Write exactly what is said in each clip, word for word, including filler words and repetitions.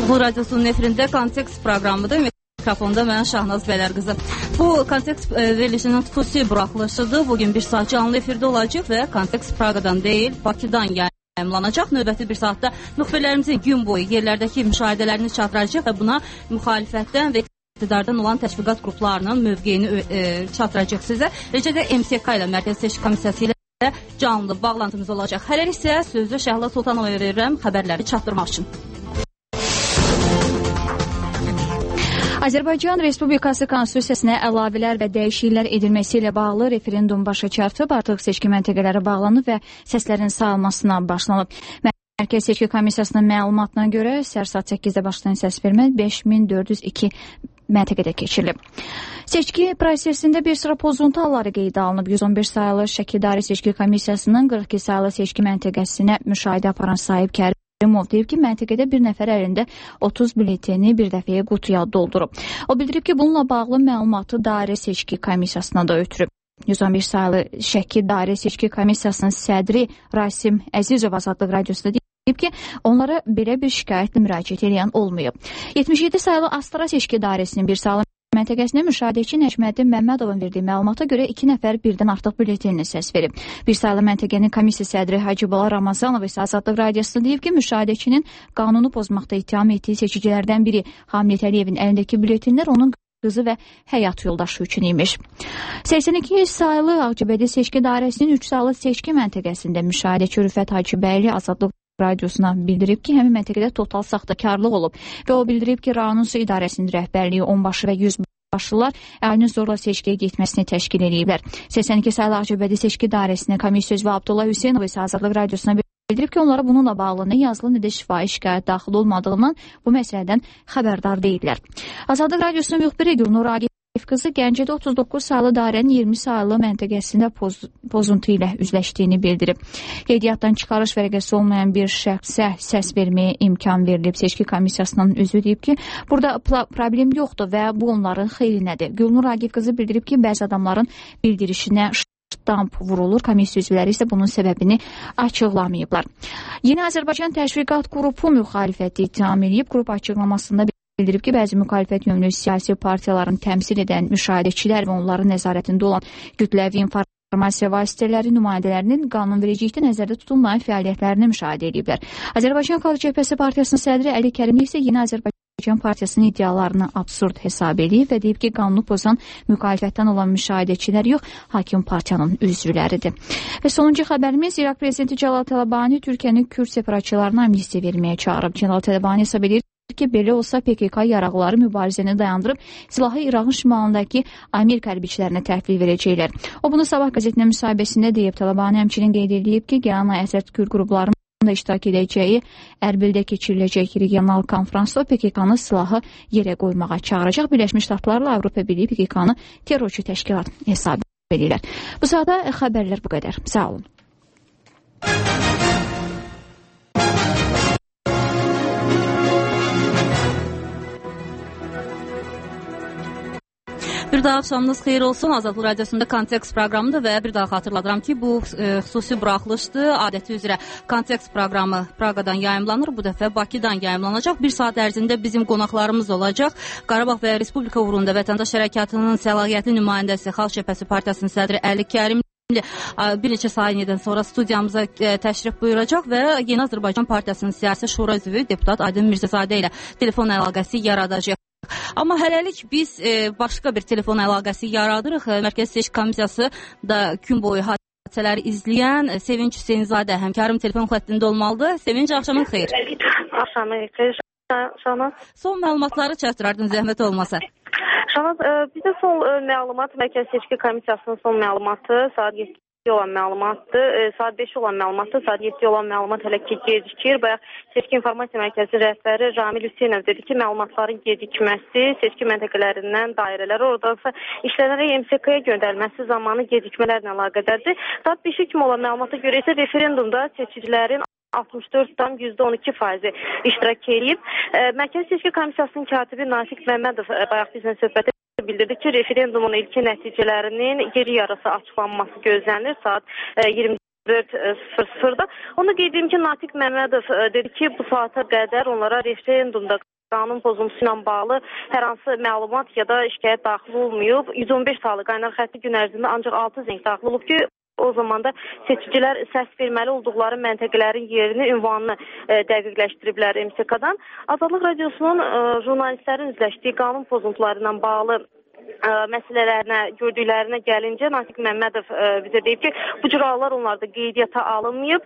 Azadlıq Radyosu'nun efirində Kontekst proqramıdır. Mikrofonda mən Şahnaz Bəylərqızı. Bu Kontekst verilişinin xüsusi buraxılışıdır. Bugün bir saat canlı efirdə olacaq və Kontekst Praqadan deyil, Bakıdan yayımlanacaq. Növbəti bir saatda müxbirlərimizin gün boyu yerlərdəki müşahidələrini çatdıracaq və buna müxalifətdən və iqtidardan olan təşviqat qruplarının mövqeyini e, çatdıracaq sizə. Eləcə də M S K ilə Mərkəzi Seçki Komissiyası ilə canlı bağlantımız olacaq. Hələlik isə sözü Şəhla Sultanovaya verirəm xəbərləri çatdırmaq üçün. Azərbaycan Respublikası Konstitusiyasına əlavələr və dəyişikliklər edilməsi ilə bağlı referendum başa çatıb, artıq seçki məntəqələri bağlanıb və səslərin sayılmasına başlanıb. Mərkəzi Seçki Komissiyasının məlumatına görə səhər saat səkkizdə başlayan səs vermə beş min dörd yüz iki məntəqədə keçirilib. Seçki prosesində bir sıra pozuntu halları qeydə alınıb. yüz on beş sayılı Şəkidari Seçki Komissiyasının qırx iki sayılı seçki məntəqəsinə müşahidə aparan sahib Kərim Kərimov deyib ki, məntəqədə bir nəfər əlində otuz biletini bir dəfəyə qutuya doldurub. O bildirib ki, bununla bağlı məlumatı Dairə Seçki Komissiyasına da ötürüb. yüz on beş sayılı Şəki Dairə Seçki Komissiyasının sədri Rasim Əzizov Azadlıq Radiosunda deyib ki, onlara belə bir şikayətlə müraciət edən olmayıb. yetmiş yeddi sayılı Astara Seçki Dairəsinin bir sayılı məntəqəsinə müşahidəçi Nəcməddin Məmmədovun verdiyi məlumata görə iki nəfər birdən artıq biletenini səs verib. Bir sayılı məntəqənin komissiya sədri Hacıbala Ramazanov isə Azadlıq Radiosunda deyib ki, müşahidəçinin qanunu pozmaqda ittiham etdiyi seçicilərdən biri Hamlet Əliyevin əlindəki biletenlər onun qızı və həyat yoldaşı üçün imiş. səksən iki sayılı Ağcabədi Seçki Dairəsinin üç sayılı seçki məntəqəsində müşahidəçi Rüfət Hacıbəyli Azadlıq Radiosuna bildirib ki, həmin məntəqədə total saxtakarlıq olub və o bildirib ki, rayon su idarəsinin rəhbərliyi onbaşı və yüzbaşlılar əlinin zorla seçkiyə getməsini təşkil ediblər. səksən iki sayılı Ağcabədi Seçki Dairəsinin komissiya üzvü Abdullah Hüseynov isə Azadlıq Radiosuna bildirib ki, onlara bununla bağlı nə yazılı, nə də şifahi şikayət daxil olmadığından bu məsələdən xəbərdar deyiblər. Azadlıq Radiosunun müxbiri Gülnur Agif qızı Gəncədə otuz doqquz sayılı dairənin iyirmi sayılı məntəqəsində poz, pozuntu ilə üzləşdiyini bildirib. Qeydiyyatdan çıxarış vərəqəsi olmayan bir şəxsə səs verməyə imkan verilib. Seçki komissiyasının üzvü deyib ki, burada problem yoxdur və bu onların xeyrinədir. Gülnur Agif qızı bildirib ki, bəzi adamların bildirişinə damp vurulur. Komissiya üzvləri isə bunun səbəbini açıqlamayıblar. Yeni Azərbaycan Təşviqat Qrupu müxalifəti ittiham edib. Qrup açıqlamasında bildirib ki, bəzi müxalifət yönlü siyasi partiyaların təmsil edən müşahidəçilər və onların nəzarətində olan kütləvi informasiya vasitələri nümayəndələrinin qanunvericilikdə nəzərdə tutulmayan fəaliyyətlərini müşahidə ediblər. Azərbaycan Xalq Cəbhəsi Partiyasının sədri Əli Kərimli isə Yeni Azərbaycan Partiyasının iddialarını absurd hesab edib və deyib ki, qanunu pozan müxalifətdən olan müşahidəçilər yox, hakim partiyanın üzvləridir. Və sonuncu xəbərimiz İraq prezidenti Cəlal Tələbani Türkiyənin Kürd separatçılarına amnistiya verməyə çağırıb. Cəlal Tələbani hesab edir ki, belə olsa P K K yaraqları mübarizəni dayandırıb silahı İraqın şimalındakı Amerika hərbiçilərinə təhvil verəcəklər. O bunu Sabah qəzetinin müsahibəsində deyib. Tələbani həmçinin qeyd edib ki, gələn ay Əsəd Kürd qruplarının da iştirak edəcəyi Ərbildə keçiriləcək regional konferansda P K K-nı silahı yerə qoymağa çağıracaq. Birləşmiş Ştatlarla Avropa Birliyi P K K-nı terrorçu təşkilat hesab edirlər. Bu sırada xəbərlər bu qədər. Sağ olun. Bir daha axşamınız xeyir olsun. Azadlıq Radiosunda Kontekst proqramıdır və bir daha xatırladıram ki, bu e, xüsusi buraxılışdır. Adəti üzrə Kontekst proqramı Praqadan yayımlanır. Bu dəfə Bakıdan yayımlanacaq. Bir saat ərzində bizim qonaqlarımız olacaq. Qarabağ və Respublika uğrunda Vətəndaş Hərəkatının səlahiyyətli nümayəndəsi Xalq Cəbhəsi Partiyasının sədri Əli Kərimli bir neçə saniyədən sonra studiyamıza təşrif buyuracaq və Yeni Azərbaycan Partiyasının siyasi şura üzvü deputat Aydın Mirzəzadə ilə telefon əlaqəsi yaradacaq. Amma hələlik biz e, başqa bir telefon əlaqəsi yaradırıq. Mərkəzi Seçki Komissiyası da gün boyu hadisələri izləyən Sevinç Hüseynzadə həmkarım telefon xəttində olmalıdır. Sevinç, axşamın xeyir. Axşamın xeyir. Şanaz. Son məlumatları çatdırardın, zəhmət olmasa. Şanaz, e, bizdə son e, məlumat, Mərkəzi Seçki Komissiyasının son məlumatı saat yeddi olan məlumatdır, e, saat beş olan məlumatdır, saat yeddi olan məlumat hələ ki gecikir. Bayaq Seçki İnformasiya Mərkəzi rəhbəri Ramil Hüseynov dedi ki, məlumatların gecikməsi seçki məntəqələrindən dairələr, oradansa işlənərək M S K-ya göndərilməsi zamanı gecikmələrlə əlaqədədir. Saat beşə kimi olan məlumata görə isə referendumda seçicilərin altmış dörd tam yüzdə on iki faizi iştirak edib. E, Mərkəzi Seçki Komissiyasının katibi Natiq Məmmədov e, bayaq bizlə söhbət bildirdi ki, referendumun ilkin nəticələrinin geri yarısı açıqlanması gözlənilir saat iyirmi dörd sıfır sıfırda. Onu qeyd edim ki, Natiq Məmmədov dedi ki, bu saata qədər onlara referendumda qanun pozuntusu ilə bağlı hər hansı məlumat ya da şikayət daxil olmayıb. yüz on beş saylı qaynar xətti gün ərzində ancaq altı zəng daxil olub ki, o zaman da seçicilər səs verməli olduqları məntəqələrin yerini, ünvanını e, dəqiqləşdiriblər M S K-dan. Azadlıq Radiosunun e, jurnalistlərin üzləşdiyi qanun pozuntuları ilə bağlı ə, məsələlərinə, gördüklərinə gəlincə Natiq Məmmədov ə, bizə deyib ki, bu cür hallar onlarda qeydiyyata alınmayıb.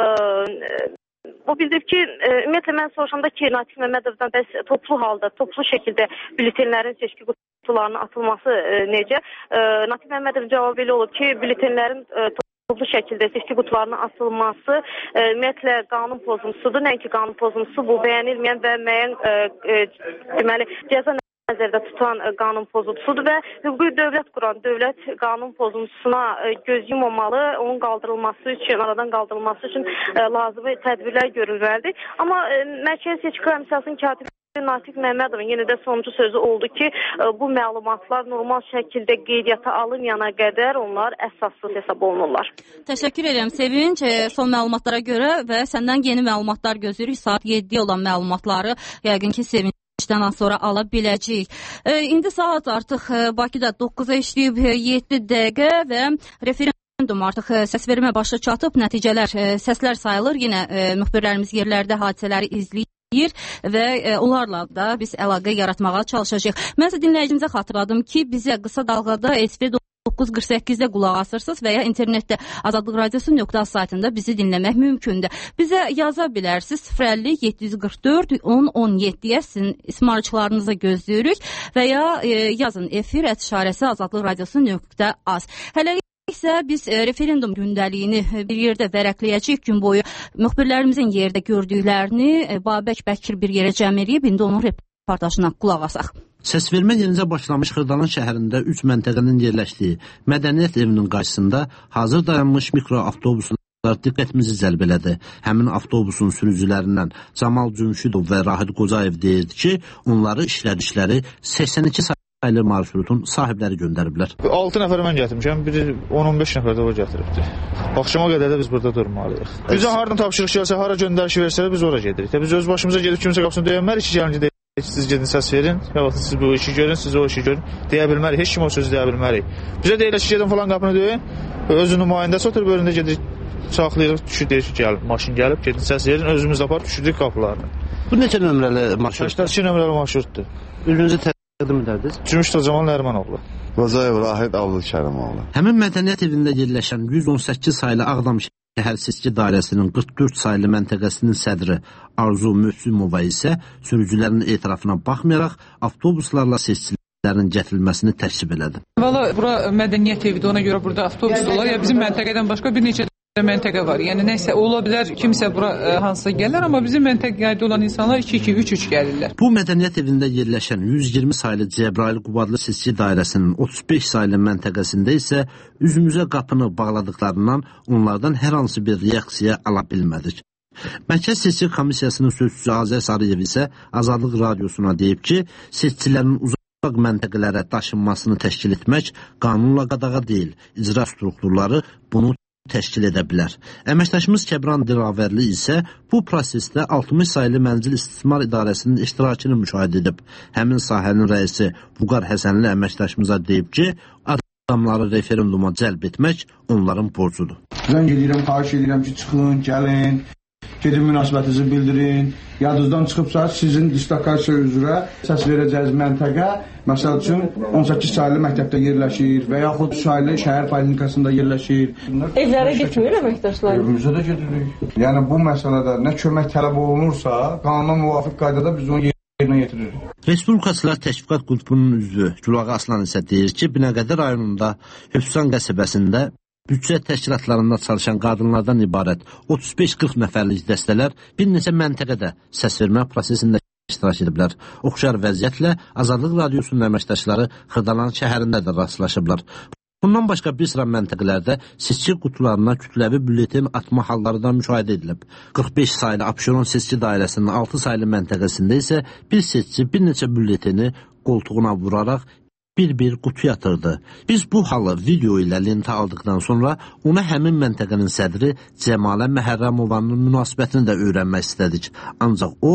Ə, O bildirib ki, e, ümumiyyətlə mən soruşanda ki, Natiq Məmmədovdan bəs toplu halda, toplu şəkildə bültenlərin seçki qutularına atılması e, necə? E, Natiq Məmmədov cavab elə olub ki, bültenlərin e, toplu şəkildə seçki qutularına atılması e, ümumiyyətlə qanun pozuntusudur. Nəinki qanun pozuntusu, bu bəyənilməyən və müəyyən e, e, deməli, cəza nəzərdə tutan qanun pozuntusudur və hüquqi dövlət quran dövlət qanun pozuntusuna göz yumamalı, onun qaldırılması üçün, aradan qaldırılması üçün lazımi tədbirlər görülməlidir. Amma Mərkəzi Seçki Komissiyasının katibi Natiq Məmmədovun yenə də sonuncu sözü oldu ki, bu məlumatlar normal şəkildə qeydiyyata alınmayana qədər onlar əsassız hesab olunurlar. Təşəkkür edirəm Sevinç. Son məlumatlara görə və səndən yeni məlumatlar gözləyirik. Saat yeddiyə olan məlumatları yəqin ki, Sevinç dan sonra ala biləcəyik. E, indi saat artıq e, Bakıda doqquza işləyib yeddi dəqiqə və referendum artıq e, səs vermə başa çatıb, nəticələr, e, səslər sayılır. Yenə e, müxbirlərimiz yerlərdə hadisələri izləyir və e, onlarla da biz əlaqə yaratmağa çalışacağıq. Mən sizə dinləyicimizə xatırladım ki, bizə qısa dalğada S V doqquz qırx səkkizdə qulaq asırsınız və ya internetdə Azadlıq Radiosu nöqtə az saytında bizi dinləmək mümkündür. Bizə yaza bilərsiniz sıfır əlli yeddi yüz qırx dörd on on yeddiyə sizin ismarçılarınızı gözləyirik və ya e, yazın efir et işarəsi Azadlıq Radiosu nöqtə az. Hələ isə biz e, referendum gündəliyini bir yerdə vərəqləyəcəyik gün boyu. Müxbirlərimizin yerdə gördüklərini e, Babək Bəkir bir yerə cəm edib, indi onun reportajına qulaq asaq. Səsvermə yenicə başlamış Xırdalan şəhərində üç məntəqənin yerləşdiyi Mədəniyyət evinin qarşısında hazır dayanmış mikroavtobuslar diqqətimizi cəlb elədi. Həmin avtobusun sürücülərindən Camal Cümşüdov və Rahid Qocayev deyirdi ki, onları işlədikləri səksən iki saylı marşrutun sahibləri göndəriblər. altı nəfər mən gətirmişəm, biri on on beş nəfər də o gətiribdir. Axşama qədər də biz burada durmalıyıq. Bizə haradan tapşırıq gəlsə, hara göndərişi versələr biz ora gedirik. Biz öz başımıza gedib kimsə qapısını döyənmərik ki, gəlinci deyək. Siz gedin səs verin, ya siz bu işi görün, siz o işi görün. Deyə bilmərik, heç kim o sözü deyə bilmərik. Bizə deyilir ki, gedin falan qapını döyün, özü nümayəndəsi oturub önündə gedirik, saxlayırıq, düşür, deyir ki, gəlib, maşın gəlib, gedin səs verin, özümüz aparıb düşürdük qapılarını. Bu neçə nömrəli marşrut? səksən iki nömrəli marşrutdur. Özünüzü təqdim edərdiniz? Cümüşdə Camal Nərmanoğlu. Qocayev Rahid Abdülkərimoğlu. Həmin mədəniyyət evində yerləşən yüz on səkkiz saylı Ağdam Şəhər Seçki Dairəsinin qırx dörd saylı məntəqəsinin sədri Arzu Möhsümova isə sürücülərin etirafına baxmayaraq avtobuslarla seçkilərin gətirilməsini təklif elədi. Valla bura mədəniyyət evidir, ona görə burada avtobus olar. Ya bizim məntəqədən başqa bir neçə məntəqə var. Yəni nəsə ola bilər, kimsə bura ə, hansısa gələr, amma bizim məntəqədə olan insanlar iki iki üç üç gəlirlər. Bu mədəniyyət evində yerləşən yüz iyirmi saylı Cəbrayıl Qubadlı Seçki Dairəsinin otuz beş saylı məntəqəsində isə üzümüzə qapını bağladıqlarından onlardan hər hansı bir reaksiya ala bilmədik. Mərkəzi Seçki Komissiyasının sözçüsü Azər Sarıyev isə Azadlıq Radiosuna deyib ki, seçkilərin uzaq məntəqələrə daşınmasını təşkil etmək qanunla qadağa deyil. İcra strukturları bunu təşkil edə bilər. Əməkdaşımız Kəbran Dilavərli isə bu prosesdə altmış saylı Mənzil İstismar İdarəsinin iştirakını müşahidə edib. Həmin sahənin rəisi Vüqar Həsənli əməkdaşımıza deyib ki, adamları referenduma cəlb etmək onların borcudur. Zəng edirəm, xahiş edirəm ki, çıxın, gəlin, gedin münasibətinizi bildirin. Yadınızdan çıxıbsa, sizin dislokasiya üzrə səs verəcəyiniz məntəqə, məsəl üçün on səkkiz saylı məktəbdə yerləşir və yaxud saylı şəhər poliklinikasında yerləşir. Evlərə getmir əməkdaşlar? Evimizə də gedirik. Yəni bu məsələdə nə kömək tələb olunursa, qanuna müvafiq qaydada biz onu yerinə yetiririk. Respublikaçılar Təşviqat qrupunun üzvü Gülağa Aslan isə deyir ki, Binəqədi rayonunda Hüfsan qəsəbəsində büdcə təşkilatlarında çalışan qadınlardan ibarət otuz beş qırx nəfərlik dəstələr bir neçə məntəqədə səsvermə prosesində iştirak ediblər. Oxşar vəziyyətlə Azadlıq Radiosunun əməkdaşları Xırdalan şəhərində də rastlaşıblar. Bundan başqa bir sıra məntəqələrdə seçki qutularına kütləvi bülletin atma halları da müşahidə edilib. qırx beş saylı Abşeron Seçki Dairəsinin altı saylı məntəqəsində isə bir seçki bir neçə bülletini qoltuğuna vuraraq bir-bir qutuya atırdı. Biz bu halı video ilə lentə aldıqdan sonra ona həmin məntəqənin sədri Cəmalə Məhərrəmovanın münasibətini də öyrənmək istədik. Ancaq o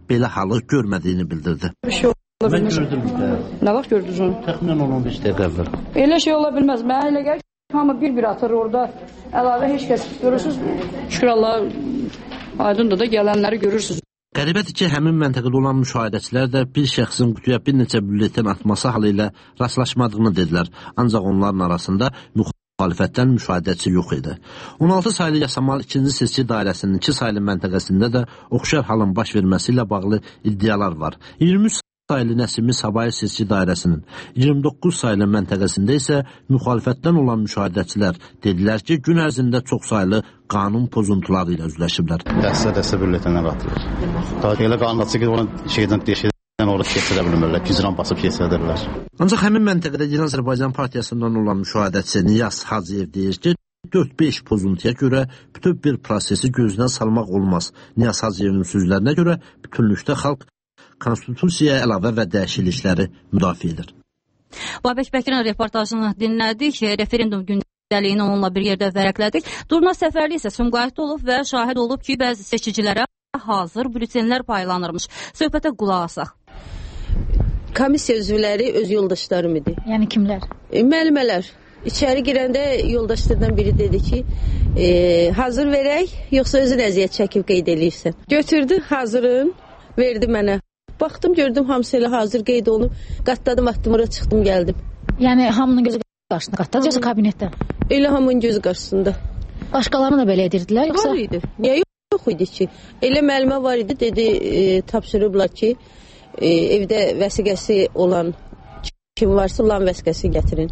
belə halı görmədiyini bildirdi. Mən gördüm. Nə vaxt gördünüz onu? Təxminən on on beş dəqiqə əvvəl. Elə şey ola bilməz. Mənə elə gəlir ki, hamı bir-bir atır orada. Əlavə heç kəs görürsünüz. Şükür Allah, aydındır da gələnləri görürsünüz. Qəribədir ki, həmin məntəqədə olan müşahidəçilər də bir şəxsin qutuya bir neçə bülletin atması halı ilə rastlaşmadığını dedilər. Ancaq onların arasında müxalifətdən müşahidəçi yox idi. on altı saylı Yasamal ikinci seçki dairəsinin iki saylı məntəqəsində də oxşar halın baş verməsi ilə bağlı iddialar var. iyirmi üç saylı Nəsimi Sabahı seçki dairəsinin iyirmi doqquz saylı məntəqəsində isə müxalifətdən olan müşahidəçilər dedilər ki, gün ərzində çox saylı qanun pozuntuları ilə üzləşiblər. Dəstə-dəstə bülletenlər atılır. Elə qanun atılır ki, onu şeydən deşirdən orada keçirə bilmirlər, gücran basıb keçirdirlər. Ancaq həmin məntəqədə Yeni Azərbaycan Partiyasından olan müşahidəçi Niyaz Hacıyev deyir ki, dörd beş pozuntuya görə bütün bir prosesi gözdən salmaq olmaz. Niyaz Hacıyevin sözlərinə görə bütünlükdə xalq konstitusiyaya əlavə və dəyişiklikləri müdafiə edir. Babək Bəkirin reportajını dinlədik. Referendum gündəliyini onunla bir yerdə vərəqlədik. Durna Səfərli isə Sumqayıtda olub və şahid olub ki, bəzi seçicilərə hazır bültenlər paylanırmış. Söhbətə qulaq asaq. Komissiya üzvləri öz yoldaşlarım idi. Yəni kimlər? E, müəllimələr. İçəri girəndə yoldaşlardan biri dedi ki, e, hazır verək, yoxsa özün əziyyət çəkib qeyd eləyirsən. Götürdü, hazırın, verdi mənə. Baxdım, gördüm hamısı elə hazır qeyd olunub. Qatladım, atdım, oraya çıxdım, gəldim. Yəni hamının gözü qarşısında qatladı, yoxsa kabinetdə? Elə hamının gözü qarşısında. Başqalarını da belə edirdilər, yoxsa? Var idi. Niyə yox idi ki? Elə müəllimə var idi, dedi, e, tapşırıblar ki, e, evdə vəsiqəsi olan kim varsa olan vəsiqəsi gətirin.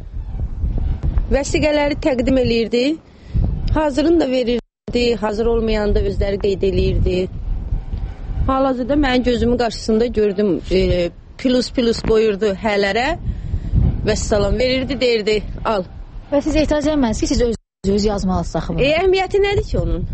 Vəsiqələri təqdim eləyirdi, hazırını da verirdi, hazır olmayanı da özləri qeyd eləyirdi. Hal-hazırda mənim gözümün qarşısında gördüm, e, plus-plus qoyurdu hələrə və salam verirdi, deyirdi, al. Və siz etiraz edəməz ki, siz özünüz yazmalısınız axı bunu. E, əhəmiyyəti nədir ki onun?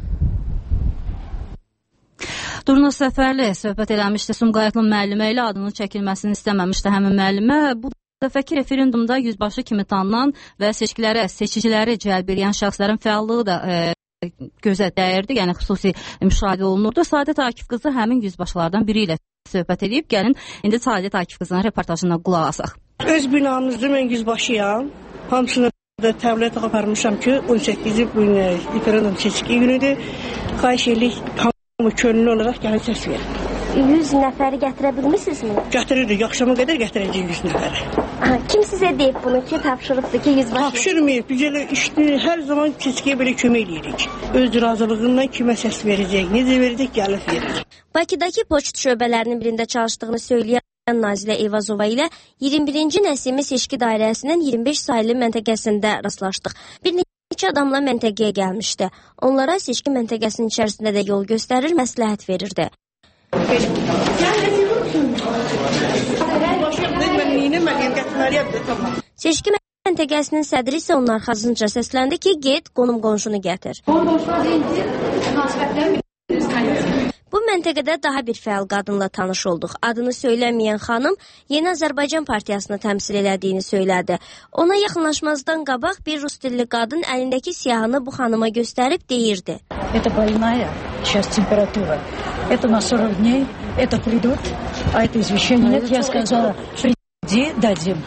Durna Səfərli söhbət eləmişdi. Sumqayıtlı müəllimə ilə adının çəkilməsini istəməmişdi həmin müəllimə. Bu dəfəki referendumda yüzbaşı kimi tanınan və seçkilərə, seçiciləri cəlb edən şəxslərin fəallığı da e, gözə dəyirdi, yəni xüsusi müşahidə olunurdu. Səadət Akif qızı həmin yüzbaşlardan biri ilə söhbət edib. Gəlin, indi Səadət Akif qızının reportajına qulaq asaq. Öz binamızda mən yüzbaşıyam. Hamısını da təbliğat aparmışam ki, on səkkizinci referendum seçki günüdür. Xahiş edirik, hamı könüllü olaraq gəlin səs verin. yüz nəfəri gətirə bilmirsinizmi? Gətirirdik, axşama qədər gətirəcəyik yüz nəfəri. Kim sizə deyib bunu ki, tapşırıbdır ki, yüzbaşı? Tapşırmayıb, biz elə işini hər zaman seçkiyə belə kömək edirik. Öz razılığından kimə səs verəcək, necə verəcək, gəlib veririk. Bakıdakı poçt şöbələrinin birində çalışdığını söyləyən Nazilə Eyvazova ilə iyirmi birinci Nəsimi seçki dairəsinin iyirmi beş saylı məntəqəsində rastlaşdıq. Bir neçə adamla məntəqəyə gəlmişdi. Onlara seçki məntəqəsinin içərisində də yol göstərir, məsləhət verirdi. Seçki məntəqəsinin sədri isə onun arxasınca səsləndi ki, get qonum qonşunu gətir. Bu məntəqədə daha bir fəal qadınla tanış olduq. Adını söyləməyən xanım Yeni Azərbaycan Partiyasını təmsil elədiyini söylədi. Ona yaxınlaşmazdan qabaq bir rus dilli qadın əlindəki siyahını bu xanıma göstərib deyirdi. Это больная, сейчас температура. Это на сорок дней, это придут, а это извещение нет. Я сказала, приди, дадим.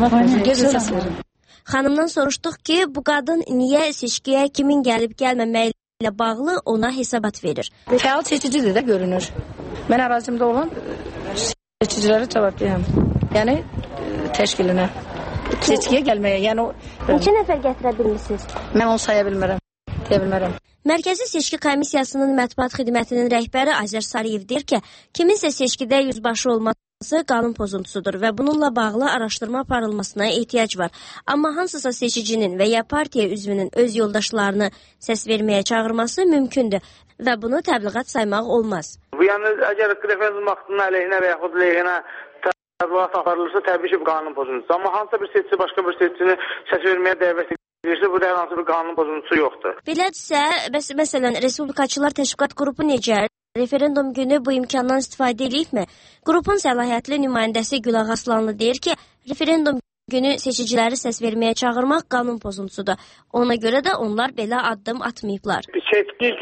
Xanımdan soruşduq ki, bu qadın niyə seçkiyə kimin gəlib gəlməməyi ilə bağlı ona hesabat verir. Fəal seçicidir də görünür. Mən ərazimdə olan seçicilərə cavabdeyəm. Yəni təşkilinə. Seçkiyə gəlməyə. Yəni neçə nəfər gətirə bilmisiniz? Mən onu saya bilmirəm. Deyə bilmərəm. Mərkəzi Seçki Komissiyasının mətbuat xidmətinin rəhbəri Azər Sarıyev deyir ki, kiminsə seçkidə yüzbaşı olması qanun pozuntusudur və bununla bağlı araşdırma aparılmasına ehtiyac var. Amma hansısa seçicinin və ya partiya üzvünün öz yoldaşlarını səs verməyə çağırması mümkündür və bunu təbliğat saymaq olmaz. Bu yəni, əgər referendum vaxtının əleyhinə və yaxud lehinə təbliğat aparılırsa, təbii ki, bu qanun pozuntusudur. Amma hansısa bir seçici başqa bir seçicini səs verməyə dəvət edirsə, bu da hər hansı bir qanun pozuntusu yoxdur. Belədirsə, bəs, məsələn, Respublikaçılar Təşkilat Qrupu necə? Referendum günü bu imkandan istifadə edibmi? Qrupun səlahiyyətli nümayəndəsi Gülağa Aslanlı deyir ki, referendum günü seçiciləri səs verməyə çağırmaq qanun pozuntusudur. Ona görə də onlar belə addım atmayıblar. Seçki günü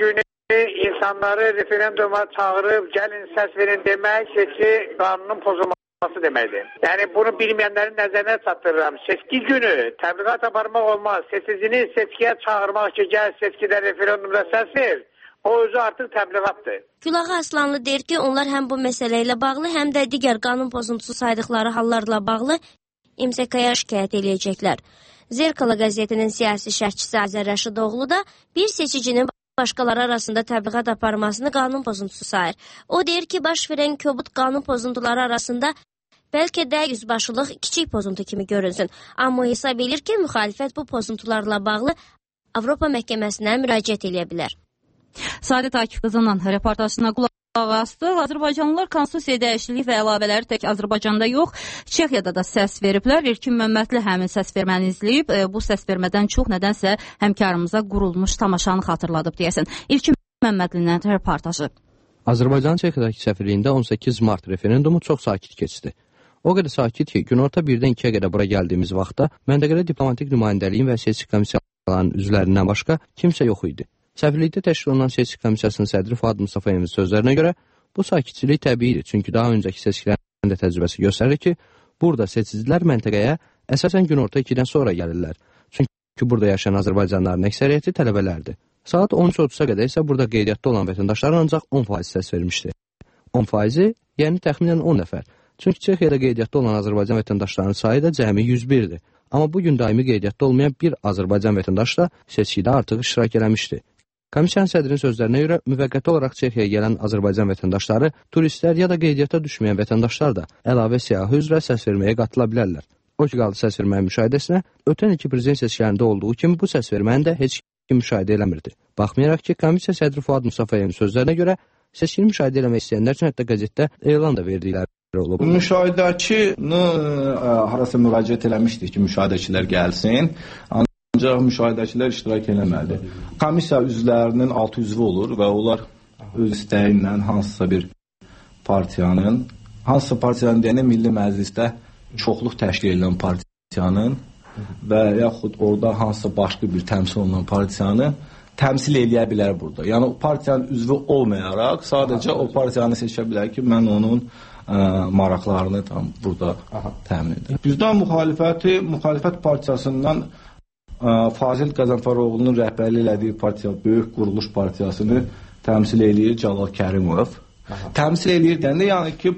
insanları referenduma çağırıb gəlin səs verin demək seçki qanunun pozulması deməkdir. Yəni bunu bilməyənlərin nəzərinə çatdırıram. Seçki günü təbliğat aparmaq olmaz. Seçicini seçkiyə çağırmaq ki, gəl seçkidə referendumda səs ver. O özü artıq təbliğatdır. Gülağa Aslanlı deyir ki, onlar həm bu məsələ ilə bağlı, həm də digər qanun pozuntusu saydıqları hallarla bağlı M S K-ya şikayət eləyəcəklər. Zerkala qəzetinin siyasi şərhçisi Azər Rəşidoğlu da bir seçicinin başqaları arasında təbliğat aparmasını qanun pozuntusu sayır. O deyir ki, baş verən kobud qanun pozuntuları arasında bəlkə də yüzbaşılıq kiçik pozuntu kimi görünsün. Amma hesab edir ki, müxalifət bu pozuntularla bağlı Avropa məhkəməsinə müraciət edə bilər. Saadet Akif qızının reportajına qulaq asdıq. Azərbaycanlılar konstitusiya dəyişikliyi və əlavələri tək Azərbaycanda yox, Çexiyada da səs veriblər. İlkin Məmmədli həmin səs verməni izləyib. E, bu səs vermədən çox nədənsə həmkarımıza qurulmuş tamaşanı xatırladıb deyəsən. İlkin Məmmədlinin reportajı. Azərbaycan Çexiyadakı səfirliyində on səkkiz mart referendumu çox sakit keçdi. O qədər sakit ki, günorta birdən ikiyə qədər bura gəldiyimiz vaxtda məntəqədə diplomatik nümayəndəliyin və seçki komissiyalarının üzvlərindən başqa kimsə yox idi. Səfirlikdə təşkil olunan seçki komissiyasının sədri Fuad Mustafayevin sözlərinə görə bu sakitçilik təbiidir. Çünki daha öncəki seçkilərin də təcrübəsi göstərir ki, burada seçicilər məntəqəyə əsasən günorta ikidən sonra gəlirlər. Çünki burada yaşayan Azərbaycanlıların əksəriyyəti tələbələrdir. Saat on üç otuz'a qədər isə burada qeydiyyatda olan vətəndaşların ancaq on faiz səs vermişdi. on faizi, yəni təxminən on nəfər. Çünki Çexiyada qeydiyyatda olan Azərbaycan vətəndaşlarının sayı da cəmi yüz birdir. Amma bugün daimi qeydiyyatda olmayan bir Azərbaycan vətəndaşı da seçkidə artıq iştirak eləmişdi. Komissiyanın sədrinin sözlərinə görə müvəqqəti olaraq Çexiyaya gələn Azərbaycan vətəndaşları, turistlər ya da qeydiyyata düşməyən vətəndaşlar da əlavə siyahı üzrə səs verməyə qatıla bilərlər. O ki qaldı səs verməyin müşahidəsinə, ötən iki prezident seçkilərində olduğu kimi bu səs verməni də heç kim müşahidə eləmirdi. Baxmayaraq ki, komissiya sədri Fuad Mustafayevin sözlərinə görə seçkini müşahidə eləmək istəyənlər üçün hətta qəzetdə elan da verdikləri olub. Müşahidəçini harasa müraciət eləmişdik ki, müşahidəçilər gəlsin. Ancaq müşahidəçilər iştirak eləmədi. Komissiya üzvlərinin altı üzvü olur və onlar öz istəyi ilə hansısa bir partiyanın, hansısa partiyanın deyənə Milli Məclisdə çoxluq təşkil edilən partiyanın və yaxud orada hansısa başqa bir təmsil olunan partiyanı təmsil eləyə bilər burada. Yəni o partiyanın üzvü olmayaraq sadəcə o partiyanı seçə bilər ki, mən onun ə, maraqlarını tam burada Aha. təmin edirəm. Bizdən müxalifəti, müxalifət partiyasından ə, Fazil Qəzənfəroğlu'nun rəhbərlik elədiyi partiya, Böyük Quruluş Partiyasını təmsil eləyir Cəlal Kərimov. Aha. Təmsil eləyir dendə, yəni ki,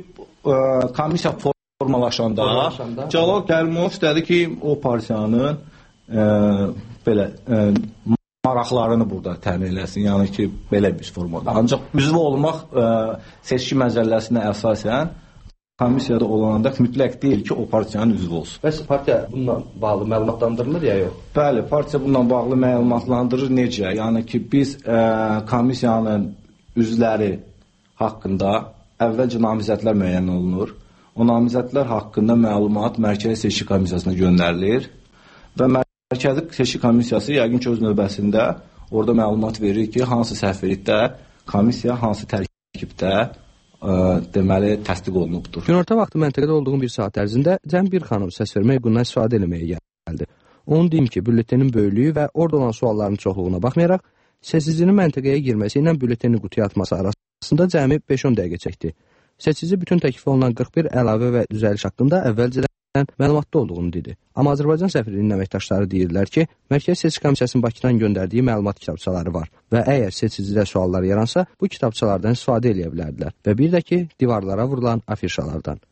ə, komissiya formalaşanda, formalaşanda Cəlal Kərimov istədi ki, o partiyanın ə, belə ə, maraqlarını burada təmin eləsin, yəni ki, belə bir formada. Ancaq üzvü olmaq ə, seçki məcəlləsinə əsasən komissiyada olanda mütləq deyil ki, o partiyanın üzvü olsun. Bəs partiya bununla bağlı məlumatlandırılır ya yox? Bəli, partiya bununla bağlı məlumatlandırır. Necə? Yəni ki, biz ə, komissiyanın üzvləri haqqında əvvəlcə namizədlər müəyyən olunur. O namizədlər haqqında məlumat Mərkəzi Seçki Komissiyasına göndərilir və Mərkəzi Seçki Komissiyası yəqin ki, öz növbəsində orada məlumat verir ki, hansı səhvlikdə komissiya, hansı tərkibdə ə, deməli təsdiq olunubdur. Günorta vaxtı məntəqədə olduğum bir saat ərzində cəm bir xanım səs vermə hüququndan istifadə eləməyə gəldi. Onu deyim ki, bülletenin böyüklüyü və orada olan sualların çoxluğuna baxmayaraq, seçicinin məntəqəyə girməsi ilə bülleteni qutuya atması arasında cəmi beş on dəqiqə çəkdi. Seçici bütün təklif olunan qırx bir əlavə və düzəliş haqqında əvvəlcədən məlumatda olduğunu dedi. Amma Azərbaycan səfirliyinin əməkdaşları deyirlər ki, Mərkəzi Seçki Komissiyasının Bakıdan göndərdiyi məlumat kitabçaları var və əgər seçicidə suallar yaransa, bu kitabçalardan istifadə edə bilərdilər və bir də ki, divarlara vurulan afişalardan.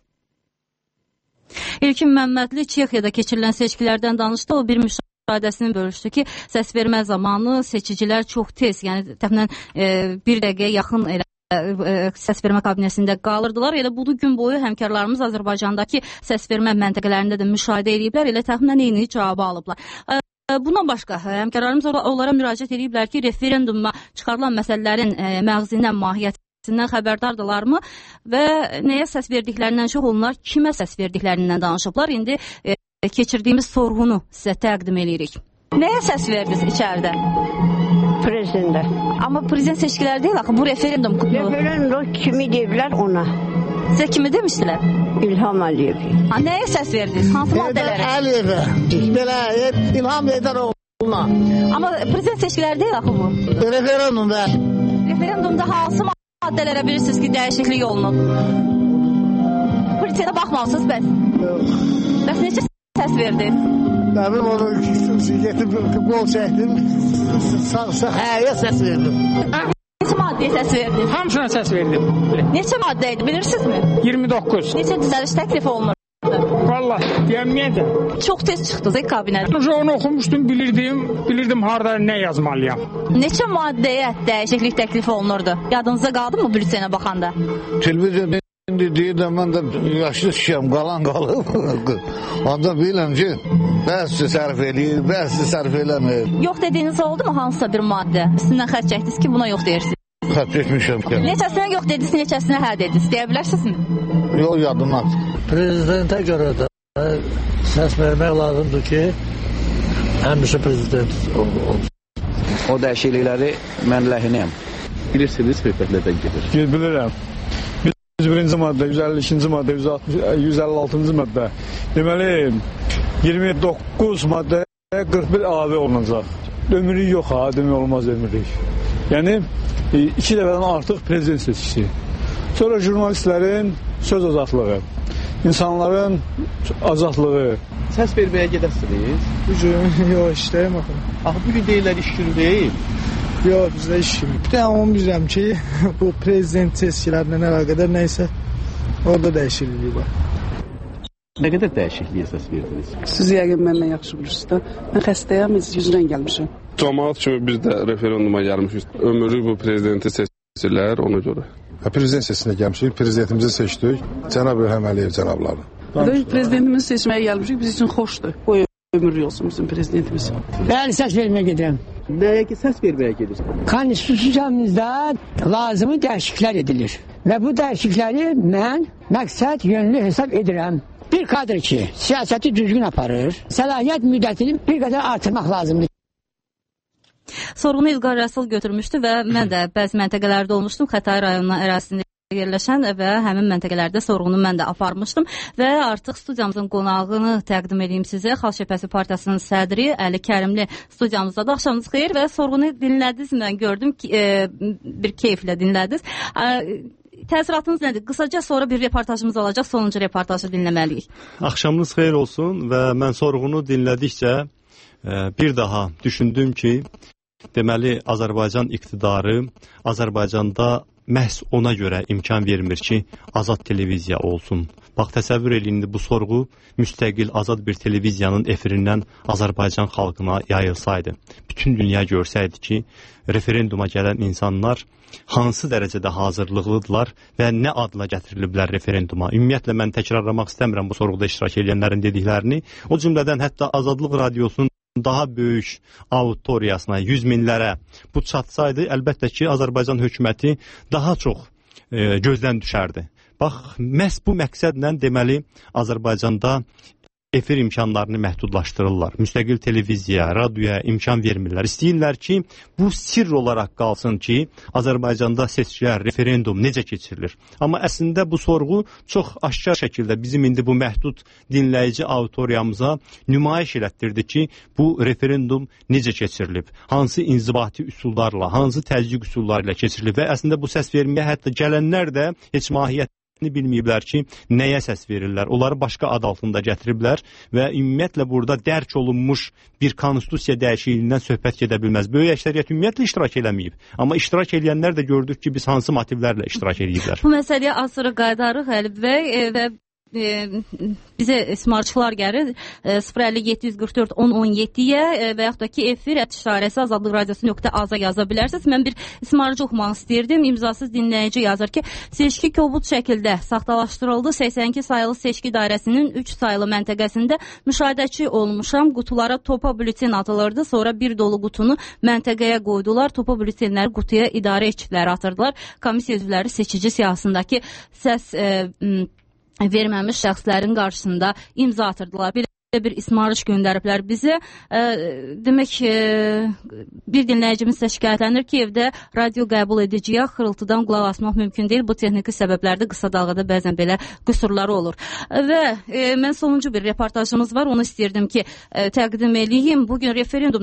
İlkin Məmmədli Çexiyada keçirilən seçkilərdən danışdı. O bir müşahidəsini bölüşdü ki, səs vermə zamanı seçicilər çox tez, yəni təxminən e, bir dəqiqəyə yaxın elə səs vermə kabinəsində qalırdılar. Elə bu gün boyu həmkarlarımız Azərbaycandakı səs vermə məntəqələrində də müşahidə ediblər. Elə təxminən eyni cavabı alıblar. Bundan başqa həmkarlarımız onlara müraciət ediblər ki, referenduma çıxarılan məsələlərin məğzindən, mahiyyətindən xəbərdardırlarmı və nəyə səs verdiklərindən çox onlar kimə səs verdiklərindən danışıblar. İndi keçirdiyimiz sorğunu sizə təqdim edirik. Nəyə səs verdiniz içəridə? Prezidentə. Amma prezident seçkiləri deyil, axı bu referendum. Referendum kimi deyiblər ona. Sizə kimi demişdilər? İlham Əliyev. Ha, nəyə səs verdiniz? Hansı maddələrə? Əliyevə. Belə İlham Heydəroğlu'na. Amma prezident seçkiləri deyil axı bu. Referendum və. Referendumda hansı maddələrə bilirsiniz ki, dəyişiklik olunub? Bültenə baxmalısınız bəs? Bəs necə səs verdi? Nə bilim, onu getib qol çəkdim, sağ həyə səs verdim. Neçə maddəyə səs verdi? Hamısına səs verdim. Neçə maddə idi, bilirsinizmi? iyirmi doqquz. Neçə düzəliş təklif olunur? Vallahi, deyəməyəcəm. Çox tez çıxdınız, kabinət. Onu oxumuşdum, bilirdim, bilirdim harada nə yazmalıyam. Neçə maddəyə dəyişiklik təklif olunurdu? Yadınıza qaldı mı bültenə baxanda? Televizyon deyirəm, mən də yaşlı şişəm, qalan qalıb. Onda biləm ki, bəzi sərf eləyir, bəzi sərf eləmir. Yox dediyiniz oldu mu hansısa bir maddə? Üstündən xət çəkdiniz ki, buna yox deyirsiniz. Xət çəkmişəm ki. Neçəsinə yox dediniz, neçəsinə hə dediniz? Deyə bilərsinizmi? Yox, yadımdan. Prezidentə görə də səs vermək lazımdır ki, həmişə prezident olsun. O dəyişiklikləri mən ləhinəyəm. Bilirsiniz, söhbətlərdən gedir. Bilirəm. yüz birinci maddə, yüz əlli ikinci maddə, yüz əlli altıncı maddə. Deməli, iyirmi doqquz maddə qırx bir əlavə olunacaq. Ömürlük yox ha, demək olmaz ömürlük. Yəni, iki dəfədən artıq prezident seçkisi. Sonra jurnalistlərin söz azadlığı, insanların azadlığı. Səs verməyə gedəsiniz? Bugün, yox, işləyim axı. Axı, bugün deyirlər iş günü deyil. Yox, bizdə iş günü. Bir tane onu bilirəm ki, bu prezident seçkilərlə əlaqədar nəysə, orada dəyişikliyi var. Nə qədər dəyişikliyə səs verdiniz? Siz yəqin məndən yaxşı bilirsiniz də. Mən xəstəyəm, yüzdən gəlmişəm. Cəmaət kimi biz də referenduma gəlmişik. Ömürlük bu prezidenti seçirlər ona görə. Prezident seçisinə gəlmişik, prezidentimizi seçdik. Cənab İlham Əliyev cənabları. Prezidentimizi seçməyə gəlmişik, biz üçün xoşdur. Qoy ömürlük olsun bizim prezidentimiz. Bəli, səs verməyə gedirəm. Nəyə ki, səs verməyə gedirsən? Konstitusiyamızda lazımi dəyişikliklər edilir. Və bu dəyişiklikləri mən məqsəd yönlü hesab edirəm. Bir kadr ki, siyasəti düzgün aparır, səlahiyyət müddətini bir qədər artırmaq lazımdır. Sorğunu İlqar Rəsul götürmüşdü və mən də bəzi məntəqələrdə olmuşdum. Xətai rayonuna ərazisində yerləşən və həmin məntəqələrdə sorğunu mən də aparmışdım və artıq studiyamızın qonağını təqdim edeyim sizə. Xalq Cəbhəsi Partiyasının sədri Əli Kərimli studiyamızdadır. Axşamınız xeyir və sorğunu dinlədiniz. Mən gördüm ki, e, bir keyflə dinlədiniz. E, Təəssüratınız nədir? Qısaca sonra bir reportajımız olacaq. Sonuncu reportajı dinləməliyik. Axşamınız xeyir olsun və mən sorğunu dinlədikcə e, bir daha düşündüm ki, deməli Azərbaycan iqtidarı Azərbaycanda məhz ona görə imkan vermir ki, azad televiziya olsun. Bax, təsəvvür eləyin, bu sorğu müstəqil, azad bir televiziyanın efirindən Azərbaycan xalqına yayılsaydı. Bütün dünya görsəydi ki, referenduma gələn insanlar hansı dərəcədə hazırlıqlıdırlar və nə adla gətiriliblər referenduma. Ümumiyyətlə, mən təkrarlamaq istəmirəm bu sorğuda iştirak edənlərin dediklərini. O cümlədən hətta Azadlıq Radiosunun daha böyük auditoriyasına, yüz minlərə bu çatsaydı, əlbəttə ki, Azərbaycan hökuməti daha çox e, gözdən düşərdi. Bax, məhz bu məqsədlə deməli Azərbaycanda efir imkanlarını məhdudlaşdırırlar. Müstəqil televiziya, radioya imkan vermirlər. İstəyirlər ki, bu sirr olaraq qalsın ki, Azərbaycanda seçkilər, referendum necə keçirilir. Amma əslində bu sorğu çox aşkar şəkildə bizim indi bu məhdud dinləyici auditoriyamıza nümayiş elətdirdi ki, bu referendum necə keçirilib, hansı inzibati üsullarla, hansı təzyiq üsulları ilə keçirilib və əslində bu səs verməyə hətta gələnlər də heç mahiyyət bilməyiblər ki, nəyə səs verirlər. Onları başqa ad altında gətiriblər və ümumiyyətlə burada dərk olunmuş bir konstitusiya dəyişikliyindən söhbət gedə bilməz. Böyük əksəriyyət ümumiyyətlə iştirak eləməyib. Amma iştirak edənlər də gördük ki, biz hansı motivlərlə iştirak ediblər. Bu məsələyə az sonra qayıdarıq Əlib bəy və E, bizə ismarçılar gəlir e, sıfır əlli yeddi yüz qırx dörd on on yeddiyə e, və yaxud da ki efir işarəsi azadlıq radiosu nöqtə aza yaza bilərsiniz. Mən bir ismarcı oxumaq istəyirdim. İmzasız dinləyici yazır ki, seçki kobud şəkildə saxtalaşdırıldı. səksən iki sayılı seçki dairəsinin üç sayılı məntəqəsində müşahidəçi olmuşam. Qutulara topa bülten atılırdı. Sonra bir dolu qutunu məntəqəyə qoydular. Topa bültenləri qutuya idarə işçiləri atırdılar. Komissiya üzvləri seçici siyahısındakı səs e, verməmiş şəxslərin qarşısında imza atırdılar. Belə bir ismarış göndəriblər bizə. E, demək, e, bir dinləyicimiz də şikayətlənir ki, evdə radio qəbul ediciyə xırıltıdan qulaq asmaq mümkün deyil. Bu texniki səbəblərdə qısa dalğada bəzən belə qüsurları olur. E, və e, mən sonuncu bir reportajımız var. Onu istəyirdim ki, e, təqdim edeyim. Bugün referendumdan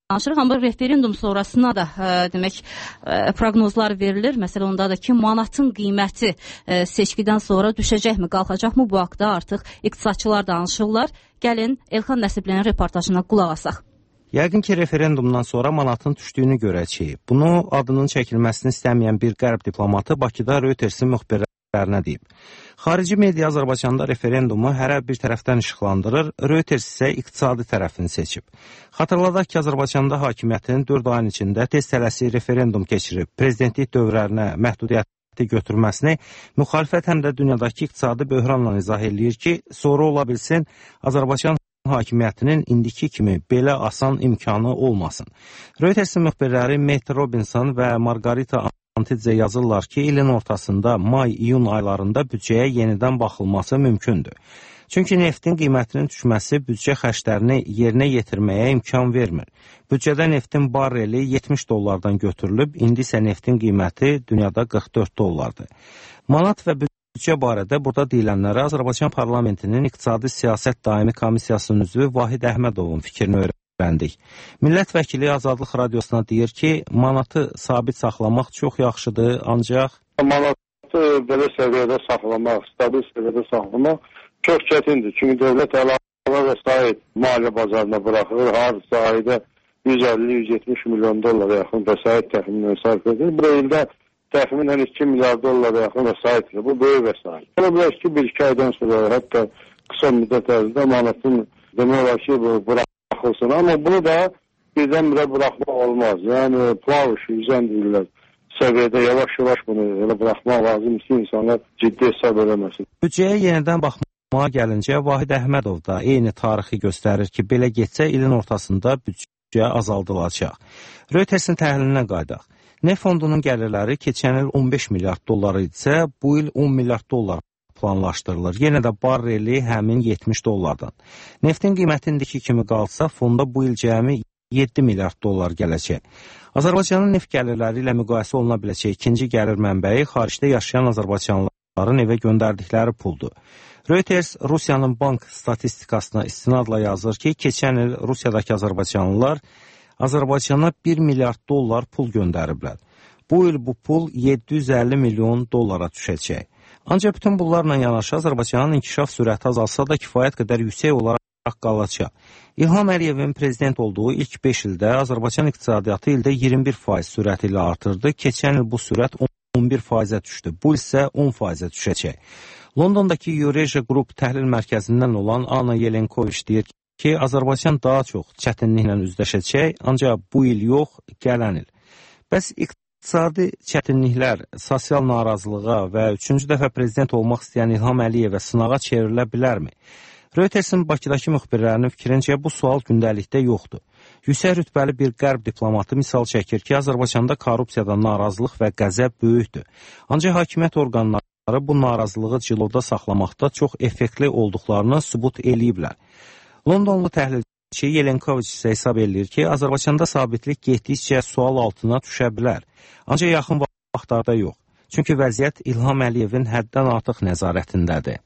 danışırıq, amma referendum sonrasına da ə, demək ə, proqnozlar verilir. Məsələn, ondadır ki, manatın qiyməti ə, seçkidən sonra düşəcəkmi, qalxacaqmı, bu haqda artıq iqtisadçılar danışırlar. Gəlin Elxan Nəsiblinin reportajına qulaq asaq. Yəqin ki, referendumdan sonra manatın düşdüyünü görəcəyik. Bunu adının çəkilməsini istəməyən bir qərb diplomatı Bakıda Reutersin müxbirlərinə deyib. Xarici media Azərbaycanda referendumu hərə bir tərəfdən işıqlandırır, Reuters isə iqtisadi tərəfini seçib. Xatırladaq ki, Azərbaycanda hakimiyyətin dörd ayın içində tez tələsi referendum keçirib, prezidentlik dövrlərinə məhdudiyyəti götürməsini müxalifət həm də dünyadakı iqtisadi böhranla izah eləyir ki, sonra ola bilsin Azərbaycan hakimiyyətinin indiki kimi belə asan imkanı olmasın. Reutersin müxbirləri Matt Robinson və Margarita Antidze yazırlar ki, ilin ortasında may-iyun aylarında büdcəyə yenidən baxılması mümkündür. Çünki neftin qiymətinin düşməsi büdcə xərclərini yerinə yetirməyə imkan vermir. Büdcədə neftin barreli yetmiş dollardan götürülüb, indi isə neftin qiyməti dünyada qırx dörd dollardır. Manat və büdcə barədə burada deyilənləri Azərbaycan parlamentinin İqtisadi Siyasət Daimi Komissiyasının üzvü Vahid Əhmədovun fikrini öyrəndik. Millət vəkili Azadlıq Radiosuna deyir ki, manatı sabit saxlamaq çox yaxşıdır, ancaq manatı belə səviyyədə saxlamaq, stabil səviyyədə saxlamaq çox çətindir. Çünki dövlət əlavə vəsait maliyyə bazarına buraxır, harca ayda yüz əlli yüz yetmiş milyon dollara yaxın vəsait təxminən sərf edir. Bu ildə təxminən iki milyar dollara yaxın vəsaitdir. Bu böyük vəsait. Ola bilər ki, bir iki aydan sonra, hətta qısa müddət ərzində manatın demək olar ki, buraxılsın. Amma bunu da birdən-birə buraxmaq olmaz. Yəni, plavuş, yüzən deyirlər. Səviyyədə yavaş-yavaş bunu elə buraxmaq lazım ki, insanlar ciddi hesab eləməsin. Büdcəyə yenidən baxmağa gəlincə, Vahid Əhmədov da eyni tarixi göstərir ki, belə getsə ilin ortasında büdcə azaldılacaq. Reutersin təhlilinə qaydaq. Neft fondunun gəlirləri keçən il on beş milyard dollar idisə, bu il on milyard dollar planlaşdırılır. Yenə də barreli həmin yetmiş dollardan. Neftin qiyməti indiki kimi qalsa, fonda bu il cəmi yeddi milyard dollar gələcək. Azərbaycanın neft gəlirləri ilə müqayisə oluna biləcək ikinci gəlir mənbəyi xaricdə yaşayan azərbaycanlıların evə göndərdikləri puldur. Reuters Rusiyanın bank statistikasına istinadla yazır ki, keçən il Rusiyadakı azərbaycanlılar Azərbaycana bir milyard dollar pul göndəriblər. Bu il bu pul yeddi yüz əlli milyon dollara düşəcək. Ancaq bütün bunlarla yanaşı Azərbaycanın inkişaf sürəti azalsa da kifayət qədər yüksək olaraq qalacaq. İlham Əliyevin prezident olduğu ilk beş ildə Azərbaycan iqtisadiyyatı ildə iyirmi bir faiz sürəti ilə artırdı. Keçən il bu sürət on bir faizə düşdü. Bu isə on faizə düşəcək. Londondakı Eurasia Group təhlil mərkəzindən olan Ana Yelenkoviç deyir ki, Azərbaycan daha çox çətinliklə üzləşəcək, ancaq bu il yox, gələn il. Bəs iqtisadi çətinliklər sosial narazılığa və üçüncü dəfə prezident olmaq istəyən İlham Əliyevə sınağa çevrilə bilərmi? Reutersin Bakıdakı müxbirlərinin fikrincə bu sual gündəlikdə yoxdur. Yüksək rütbəli bir qərb diplomatı misal çəkir ki, Azərbaycanda korrupsiyadan narazılıq və qəzəb böyükdür. Ancaq hakimiyyət orqanları bu narazılığı cilovda saxlamaqda çox effektli olduqlarını sübut eləyiblər. Londonlu təhlilçi Yelenkoviç isə hesab edir ki, Azərbaycanda sabitlik getdikcə sual altına düşə bilər. Ancaq yaxın vaxtlarda yox. Çünki vəziyyət İlham Əliyevin həddən artıq nəzarətindədir.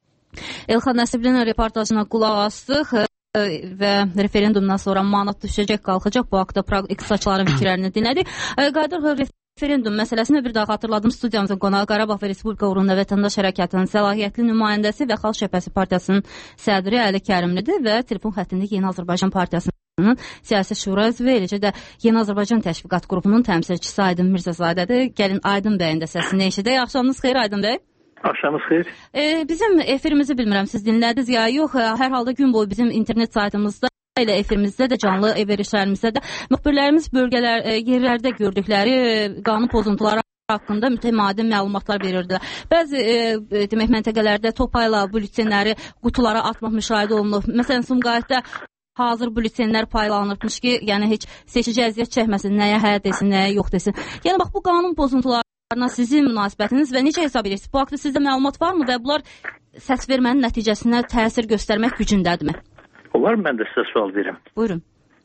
Elxan Nəsiblinin reportajına qulaq astıq və referendumdan sonra manat düşəcək, qalxacaq. Bu haqda iqtisadçıların fikirlərini dinlədik. Qayıdırıq referendum məsələsini bir daha xatırladım. Studiyamızın qonağı Qarabağ və Respublika uğrunda Vətəndaş Hərəkatının səlahiyyətli nümayəndəsi və Xalq Cəbhəsi Partiyasının sədri Əli Kərimlidir və telefon xəttində Yeni Azərbaycan Partiyasının siyasi şura üzvü, eləcə də Yeni Azərbaycan Təşviqat Qrupunun təmsilçisi Aydın Mirzəzadədir. Gəlin Aydın bəyin də səsini eşidək. Axşamınız xeyir Aydın bəy. Axşamınız xeyir. E, bizim efirimizi bilmirəm, siz dinlədiniz ya yox. Hər halda gün boyu bizim internet saytımızda elə efirimizdə də, canlı verişlərimizdə də müxbirlərimiz bölgələr, yerlərdə gördükləri qanun pozuntuları haqqında mütəmadi məlumatlar verirdilər. Bəzi e, demək məntəqələrdə topayla bültenləri qutulara atmaq müşahidə olunub. Məsələn, Sumqayıtda hazır bültenlər paylanırmış ki, yəni heç seçici əziyyət çəkməsin, nəyə hə desin, nəyə yox desin. Yəni bax bu qanun pozuntularına sizin münasibətiniz və necə hesab edirsiniz? Bu haqda sizdə məlumat varmı və bunlar səs vermənin nəticəsinə təsir göstərmək gücündədirmi? Olar mı? Mən də sizə sual verim. Buyurun.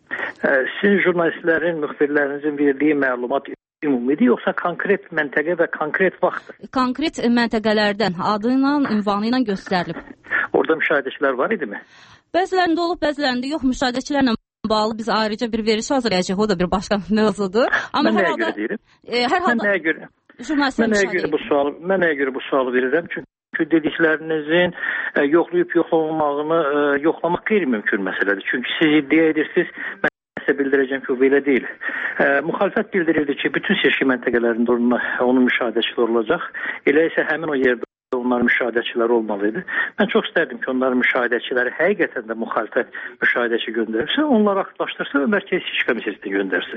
Sizin jurnalistlərin, müxbirlərinizin verdiyi məlumat ümumidir, yoxsa konkret məntəqə və konkret vaxtdır? Konkret məntəqələrdən adı ilə, ünvanı ilə göstərilib. Orada müşahidəçilər var idimi? Bəzilərində olub, bəzilərində yox, müşahidəçilərlə bağlı biz ayrıca bir verişi hazırlayacağıq. O da bir başqa mövzudur. Amma mən hər nəyə halda görə deyirəm? e, hər halda Mən nəyə görə? jurnalistlər Mən nəyə müşahidə görə bu sualı, mən nəyə görə bu sualı verirəm? Çünki dediklərinizin e, yoxlayıb yoxlamamağını e, yoxlamaq qeyri-mümkün məsələdir. Çünki siz iddia edirsiniz, mən sizə bildirəcəm ki, o belə deyil. E, müxalifət bildirirdi ki, bütün seçki məntəqələrində onun, onun müşahidəçiləri olacaq. Elə isə həmin o yerdə onların müşahidəçiləri olmalıydı. Mən çox istərdim ki, onların müşahidəçiləri həqiqətən də müxalifət müşahidəçi göndərirsə, onları aktivləşdirsə və Mərkəzi Seçki Komissiyasına göndərsin.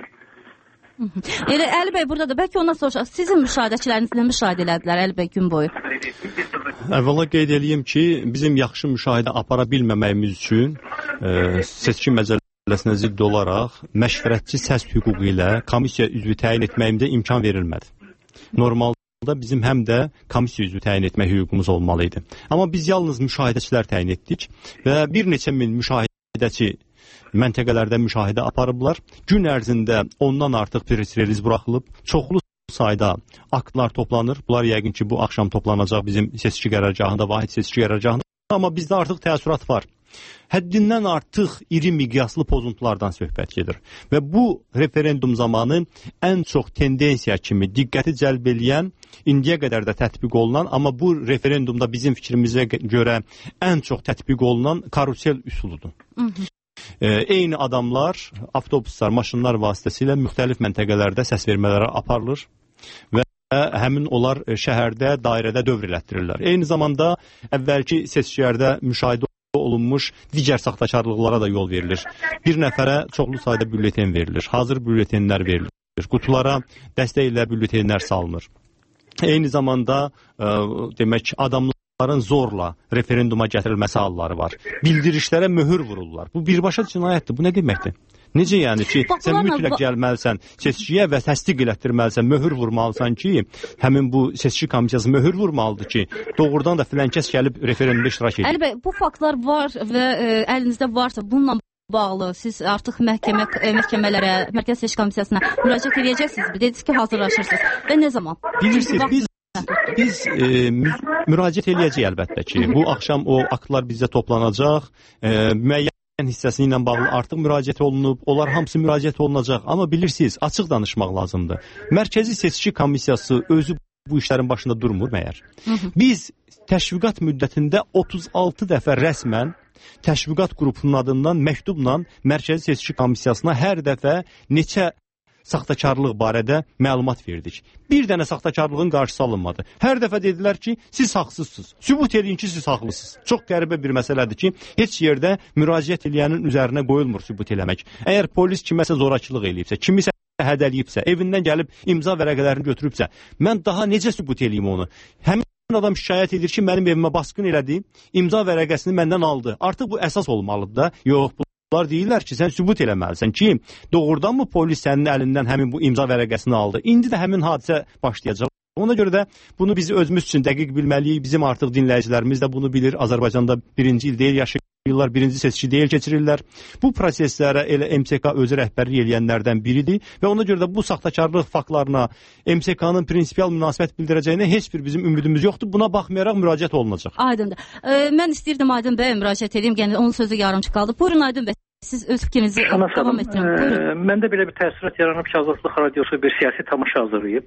Elə Əli bəy burada da bəlkə ondan soruşaq. Sizin müşahidəçiləriniz nə müşahidə elədilər Əli bəy gün boyu? Əvvəla qeyd edeyim ki, bizim yaxşı müşahidə apara bilməməyimiz üçün e, seçki məcəlləsinə zidd olaraq məşvərətçi səs hüququ ilə komissiya üzvü təyin etməyimdə imkan verilmədi. Normalda bizim həm də komissiya üzvü təyin etmə hüququmuz olmalı idi. Amma biz yalnız müşahidəçilər təyin etdik və bir neçə min müşahidəçi məntəqələrdə müşahidə aparıblar. Gün ərzində ondan artıq press-reliz buraxılıb. Çoxlu sayda aktlar toplanır. Bunlar yəqin ki, bu axşam toplanacaq bizim seçki qərargahında, vahid seçki qərargahında. Amma bizdə artıq təəssürat var. Həddindən artıq iri miqyaslı pozuntulardan söhbət gedir. Və bu referendum zamanı ən çox tendensiya kimi diqqəti cəlb eləyən, indiyə qədər də tətbiq olunan, amma bu referendumda bizim fikrimizə görə ən çox tətbiq olunan karusel üsuludur. Hı -hı. E, eyni adamlar, avtobuslar, maşınlar vasitəsilə müxtəlif məntəqələrdə səs vermələrə aparılır və həmin onlar şəhərdə, dairədə dövr elətdirirlər. Eyni zamanda əvvəlki seçkilərdə müşahidə olunmuş digər saxtakarlıqlara da yol verilir. Bir nəfərə çoxlu sayda bülletin verilir, hazır bülletinlər verilir, qutulara dəstək ilə bülletinlər salınır. Eyni zamanda e, demək adamların zorla referenduma gətirilməsi halları var. Bildirişlərə möhür vururlar. Bu birbaşa cinayətdir. Bu nə deməkdir? Necə yəni ki, sən mütləq gəlməlisən seçkiyə və təsdiq elətdirməlisən, möhür vurmalısan ki, həmin bu seçki komissiyası möhür vurmalıdır ki, doğrudan da filankəs gəlib referendumda iştirak edir. Əli bəy, bu faktlar var və e, əlinizdə varsa bununla bağlı siz artıq məhkəmə e, məhkəmələrə, Mərkəzi Seçki Komissiyasına müraciət edəcəksiniz. Dediniz ki, hazırlaşırsınız. Və nə zaman? Bilirsiniz, biz biz e, mü müraciət eləyəcəyik əlbəttə ki, bu axşam o aktlar bizdə toplanacaq, e, müəyyən hissəsi ilə bağlı artıq müraciət olunub, onlar hamısı müraciət olunacaq. Amma bilirsiniz, açıq danışmaq lazımdır. Mərkəzi Seçki Komissiyası özü bu işlərin başında durmur məyər? Hı -hı. Biz təşviqat müddətində otuz altı dəfə rəsmən təşviqat qrupunun adından məktubla Mərkəzi Seçki Komissiyasına hər dəfə neçə saxtakarlıq barədə məlumat verdik. Bir dənə saxtakarlığın qarşısı alınmadı. Hər dəfə dedilər ki, siz haqsızsınız. Sübut edin ki, siz haqlısınız. Çox qəribə bir məsələdir ki, heç yerdə müraciət eləyənin üzərinə qoyulmur sübut eləmək. Əgər polis kiməsə zorakılıq eləyibsə, kimisə hədəliyibsə, evindən gəlib imza vərəqələrini götürübsə, mən daha necə sübut eləyim onu? Həmin adam şikayət edir ki, mənim evimə basqın elədi, imza vərəqəsini məndən aldı. Artıq bu əsas olmalıdır da. Yox, bu Onlar deyirlər ki, sən sübut eləməlisən ki, doğrudan mı polis sənin əlindən həmin bu imza vərəqəsini aldı? İndi də həmin hadisə başlayacaq. Ona görə də bunu biz özümüz üçün dəqiq bilməliyik. Bizim artıq dinləyicilərimiz də bunu bilir. Azərbaycanda birinci il deyil yaşayırlar, birinci seçki deyil keçirirlər. Bu proseslərə elə M S K özü rəhbərlik eləyənlərdən biridir və ona görə də bu saxtakarlıq faktlarına M S K-nın prinsipial münasibət bildirəcəyinə heç bir bizim ümidimiz yoxdur. Buna baxmayaraq müraciət olunacaq. Aydındır. E, mən istəyirdim Aydın bəyə müraciət edeyim. Yəni onun sözü yarımçı qaldı. Buyurun Aydın bəy. Siz öz fikrinizi davam etdirin. E, məndə belə bir təəssürat yaranıb ki, Azadlıq Radiosu bir siyasi tamaşa hazırlayıb.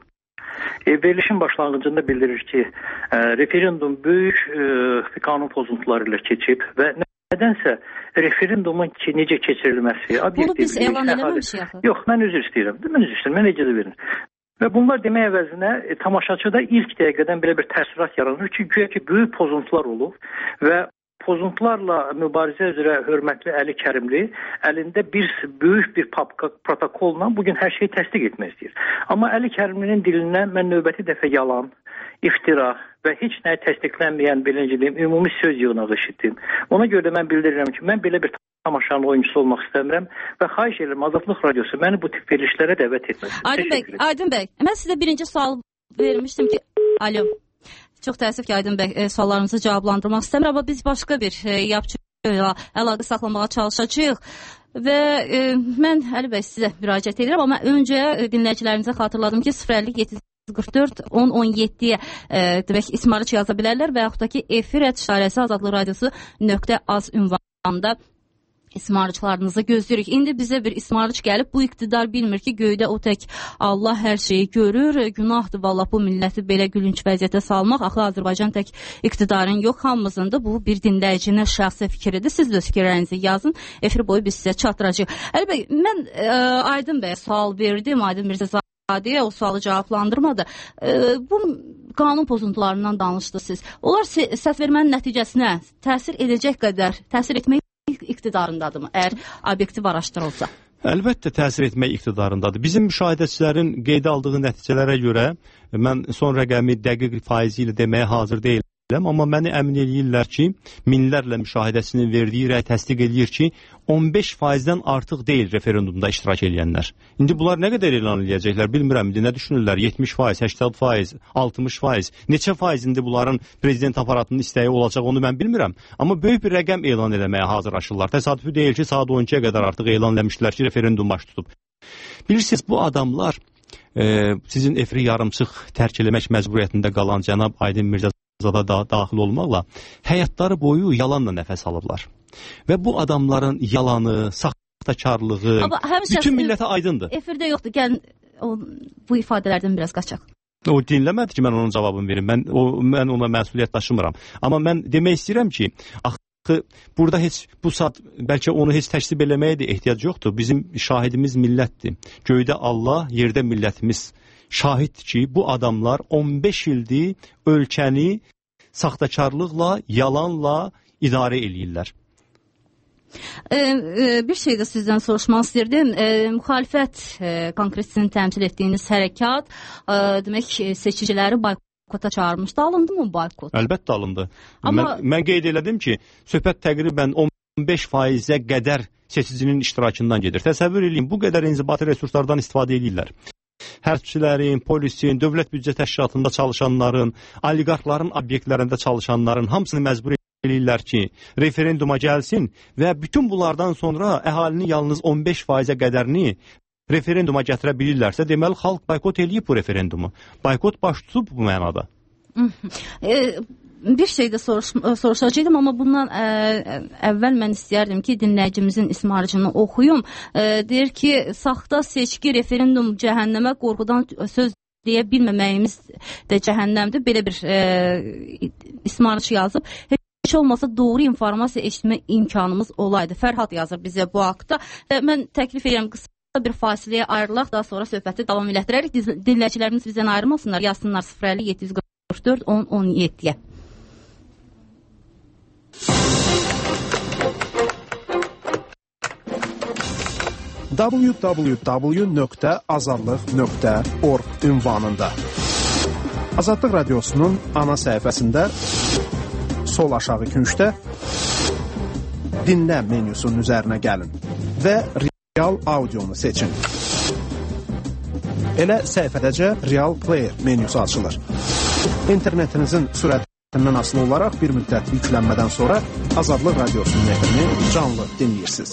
E, verilişin başlanğıcında bildirir ki, e, referendum böyük e, qanun pozuntuları ilə keçib və nədənsə referendumun ki, necə keçirilməsi, bunu biz elan eləməmişik axı. Yox, mən üzr istəyirəm. Mən üzr istəyirəm. Mən icazə verin. Və bunlar demək əvəzinə e, tamaşaçıda ilk dəqiqədən belə bir təəssürat yaranır ki, güya ki, böyük pozuntular olub və pozuntularla mübarizə üzrə hörmətli Əli Kərimli əlində bir böyük bir papka protokolla bugün hər şeyi təsdiq etmək istəyir. Amma Əli Kərimlinin dilindən mən növbəti dəfə yalan, iftira və heç nəyi təsdiqlənməyən bilinciliyim, ümumi söz yığınağı eşitdim. Ona görə də mən bildirirəm ki, mən belə bir tamaşanın oyuncusu olmaq istəmirəm və xahiş edirəm Azadlıq Radiosu məni bu tip verilişlərə dəvət etməsin. Aydın bəy, Aydın bəy, mən sizə birinci sual vermişdim ki, alo. Çox təəssüf ki, Aydın bəy, e, suallarınızı cavablandırmaq istəmir, amma biz başqa bir e, yapıcı ilə əlaqə saxlamağa çalışacağıq. Və e, mən Əli bəy sizə müraciət edirəm, amma öncə e, dinləyicilərimizə xatırladım ki, sıfır əlli yeddi yüz qırx dörd on on yeddiyə e, demək ismarıç yaza bilərlər və yaxud da ki, efir et işarəsi azadlıq radiosu nöqtə az ünvanında ismarıcılarınızı gözləyirik. İndi bizə bir ismarıcı gəlib, bu iqtidar bilmir ki, göydə o tək Allah hər şeyi görür. Günahdır valla bu milləti belə gülünç vəziyyətə salmaq. Axı Azərbaycan tək iqtidarın yox, hamımızın da bu bir dinləyicinin şəxsi fikridir. Siz də fikirlərinizi yazın. Efir boyu biz sizə çatdıracağıq. Əli bəy, mən ə, Aydın bəyə sual verdim. Aydın Mirzəzadeyə o sualı cavablandırmadı. Ə, bu qanun pozuntularından danışdı siz. Onlar səs vermənin nəticəsinə təsir edəcək qədər, təsir etmək iqtidarındadır mı, əgər obyektiv araşdırılsa? Əlbəttə təsir etmək iqtidarındadır. Bizim müşahidəçilərin qeydə aldığı nəticələrə görə mən son rəqəmi dəqiq faizi ilə deməyə hazır deyiləm, amma məni əmin eləyirlər ki, minlərlə müşahidəçinin verdiyi rəy təsdiq eləyir ki, on beş faizdən artıq deyil referendumda iştirak edənlər. İndi bunlar nə qədər elan edəcəklər bilmirəm. İndi nə düşünürlər? yetmiş faiz, səksən faiz, altmış faiz. Neçə faizində bunların prezident aparatının istəyi olacaq onu mən bilmirəm. Amma böyük bir rəqəm elan eləməyə hazırlaşırlar. Təsadüfi deyil ki, saat on ikiyə qədər artıq elan eləmişlər ki, referendum baş tutub. Bilirsiniz, bu adamlar e, sizin efiri yarımçıq tərk eləmək məcburiyyətində qalan cənab Aydın Mirzə da daxil olmaqla həyatları boyu yalanla nəfəs alıblar. Və bu adamların yalanı, saxtakarlığı bütün millətə aydındır. Efirdə yoxdur, gəlin o, bu ifadələrdən biraz qaçaq. O dinləmədi ki, mən onun cavabını verim. Mən, o, mən ona məsuliyyət daşımıram. Amma mən demək istəyirəm ki, axı burada heç bu saat bəlkə onu heç təksib eləməyə də ehtiyac yoxdur. Bizim şahidimiz millətdir. Göydə Allah, yerdə millətimiz şahiddir ki, bu adamlar on beş ildir ölkəni saxtakarlıqla, yalanla idarə eləyirlər. Ee, e, bir şey də sizdən soruşmaq istəyirdim. E, müxalifət e, konqresinin təmsil etdiyiniz hərəkat e, demək seçiciləri boykota çağırmışdı. Alındı mı boykot? Əlbəttə alındı. Amma... Mən, mən qeyd elədim ki, söhbət təqribən on beş faizə qədər seçicinin iştirakından gedir. Təsəvvür edin, bu qədər inzibati resurslardan istifadə edirlər. Hərbçilərin, polisin, dövlət büdcə təşkilatında çalışanların, oliqarxların obyektlərində çalışanların hamısını məcbur eləyirlər ki, referenduma gəlsin və bütün bunlardan sonra əhalinin yalnız on beş faizə qədərini referenduma gətirə bilirlərsə, deməli, xalq boykot eləyib bu referendumu. Boykot baş tutub bu mənada. Bir şey də soruş, soruşacaqdım, amma bundan ə, əvvəl mən istəyərdim ki, dinləyicimizin ismarıcını oxuyum. Ə, deyir ki, saxta seçki, referendum cəhənnəmə, qorxudan söz deyə bilməməyimiz də cəhənnəmdir. Belə bir ə, ismarıcı yazıb. Heç olmasa doğru informasiya eşitmə imkanımız olaydı. Fərhad yazır bizə bu haqda. Və mən təklif edirəm qısa bir fasiləyə ayrılaq, daha sonra söhbəti davam elətdirərik. Dinləyicilərimiz bizdən ayrılmasınlar, yazsınlar sıfır əlli yeddi yüz qırx dörd on on yeddiyə. w w w nöqtə azadlıq nöqtə org ünvanında Azadlıq Radiosunun ana səhifəsində sol aşağı küncdə dinlə menyusunun üzərinə gəlin və Real Audionu seçin. Elə səhifədəcə Real Player menyusu açılır. İnternetinizin sürətindən asılı olaraq bir müddət yüklənmədən sonra Azadlıq Radiosunun efini canlı dinləyirsiniz.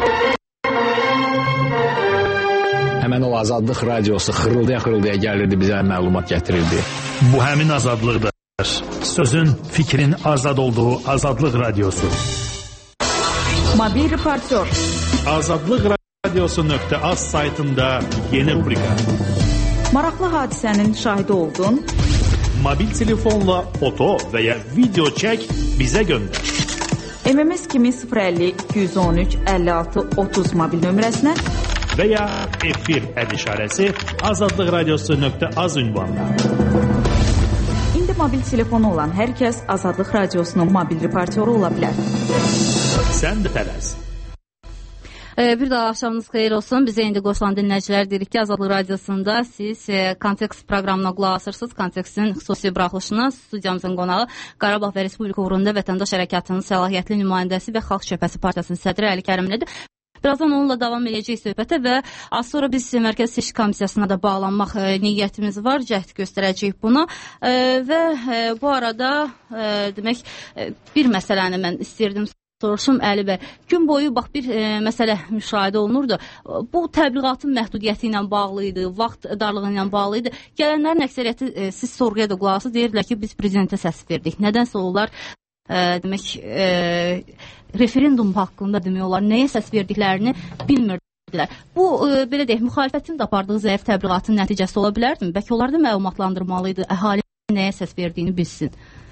Həmən o Azadlıq Radiosu xırıldaya-xırıldaya gəlirdi, bizə məlumat gətirirdi. Bu həmin azadlıqdır. Sözün, fikrin azad olduğu Azadlıq Radiosu. Mobil reportör. Azadlıq Radiosu nöqtə az saytında yeni rubrika. Maraqlı hadisənin şahidi oldun. Mobil telefonla foto və ya video çək, bizə göndər. M M S kimi sıfır əlli iki yüz on üç əlli altı otuz mobil nömrəsinə və ya efir əd işarəsi Azadlıq Radiosu nöqtə az ünvanına. İndi mobil telefonu olan hər kəs Azadlıq Radiosunun mobil reportyoru ola bilər. Sən də tələs. Ee, bir daha axşamınız xeyir olsun. Bizə indi qoşulan dinləyicilər dedik ki, Azadlıq Radiosunda siz e, Kontekst proqramına qulaq asırsınız. Kontekstin xüsusi buraxılışına studiyamızın qonağı Qarabağ və Respublika uğrunda Vətəndaş Hərəkatının səlahiyyətli nümayəndəsi və Xalq Cəbhəsi Partiyasının sədri Əli Kərimlidir. Birazdan onunla davam edəcək söhbətə və az sonra biz Mərkəzi Seçki Komissiyasına da bağlanmaq e, niyyətimiz var, cəhd göstərəcəyik buna e, və e, bu arada e, demək e, bir məsələni mən istəyirdim soruşum Əli bəy. Gün boyu bax bir e, məsələ müşahidə olunurdu. Bu təbliğatın məhdudiyyəti ilə bağlı idi, vaxt darlığı ilə bağlı idi. Gələnlərin əksəriyyəti e, siz sorğuya da qulaq asırsınız, deyirdilər ki, biz prezidentə səs verdik. Nədənsə onlar e, demək e, referendum haqqında demək olar nəyə səs verdiklərini bilmirdilər. Bu e, belə deyək, müxalifətin də apardığı zəif təbliğatın nəticəsi ola bilərmi? Bəlkə onlar da məlumatlandırmalıydı, əhali nəyə səs verdiyini bilsin.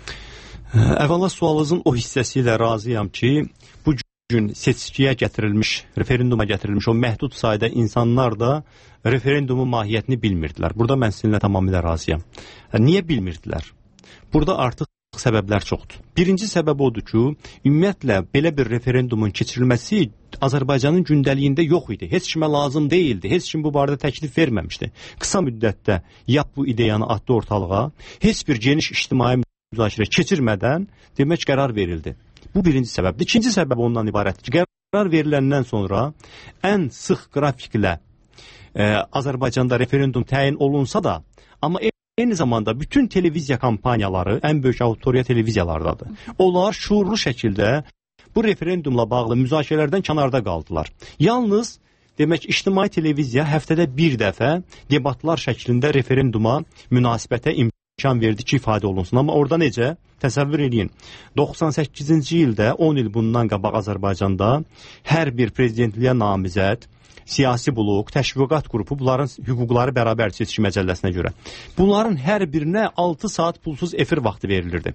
Əvvəla sualınızın o hissəsi ilə razıyam ki, bu gün seçkiyə gətirilmiş, referenduma gətirilmiş o məhdud sayda insanlar da referendumun mahiyyətini bilmirdilər. Burada mən sizinlə tamamilə razıyam. Niyə bilmirdilər? Burada artıq səbəblər çoxdur. Birinci səbəb odur ki, ümumiyyətlə belə bir referendumun keçirilməsi Azərbaycanın gündəliyində yox idi. Heç kimə lazım deyildi. Heç kim bu barədə təklif verməmişdi. Qısa müddətdə yap bu ideyanı atdı ortalığa. Heç bir geniş ictimai müzakirə keçirmədən demək qərar verildi. Bu birinci səbəbdir. İkinci səbəb ondan ibarətdir ki, qərar veriləndən sonra ən sıx qrafiklə e, Azərbaycanda referendum təyin olunsa da, amma eyni zamanda bütün televiziya kampaniyaları, ən böyük auditoriya televiziyalardadır. Onlar şuurlu şəkildə bu referendumla bağlı müzakirələrdən kənarda qaldılar. Yalnız demək ictimai televiziya həftədə bir dəfə debatlar şəklində referenduma münasibətə imkan verdi ki, ifadə olunsun. Amma orada necə? Təsəvvür edin. doxsan səkkizinci ildə on il bundan qabaq Azərbaycanda hər bir prezidentliyə namizəd, siyasi blok, təşviqat qrupu bunların hüquqları bərabər seçki məcəlləsinə görə. Bunların hər birinə altı saat pulsuz efir vaxtı verilirdi.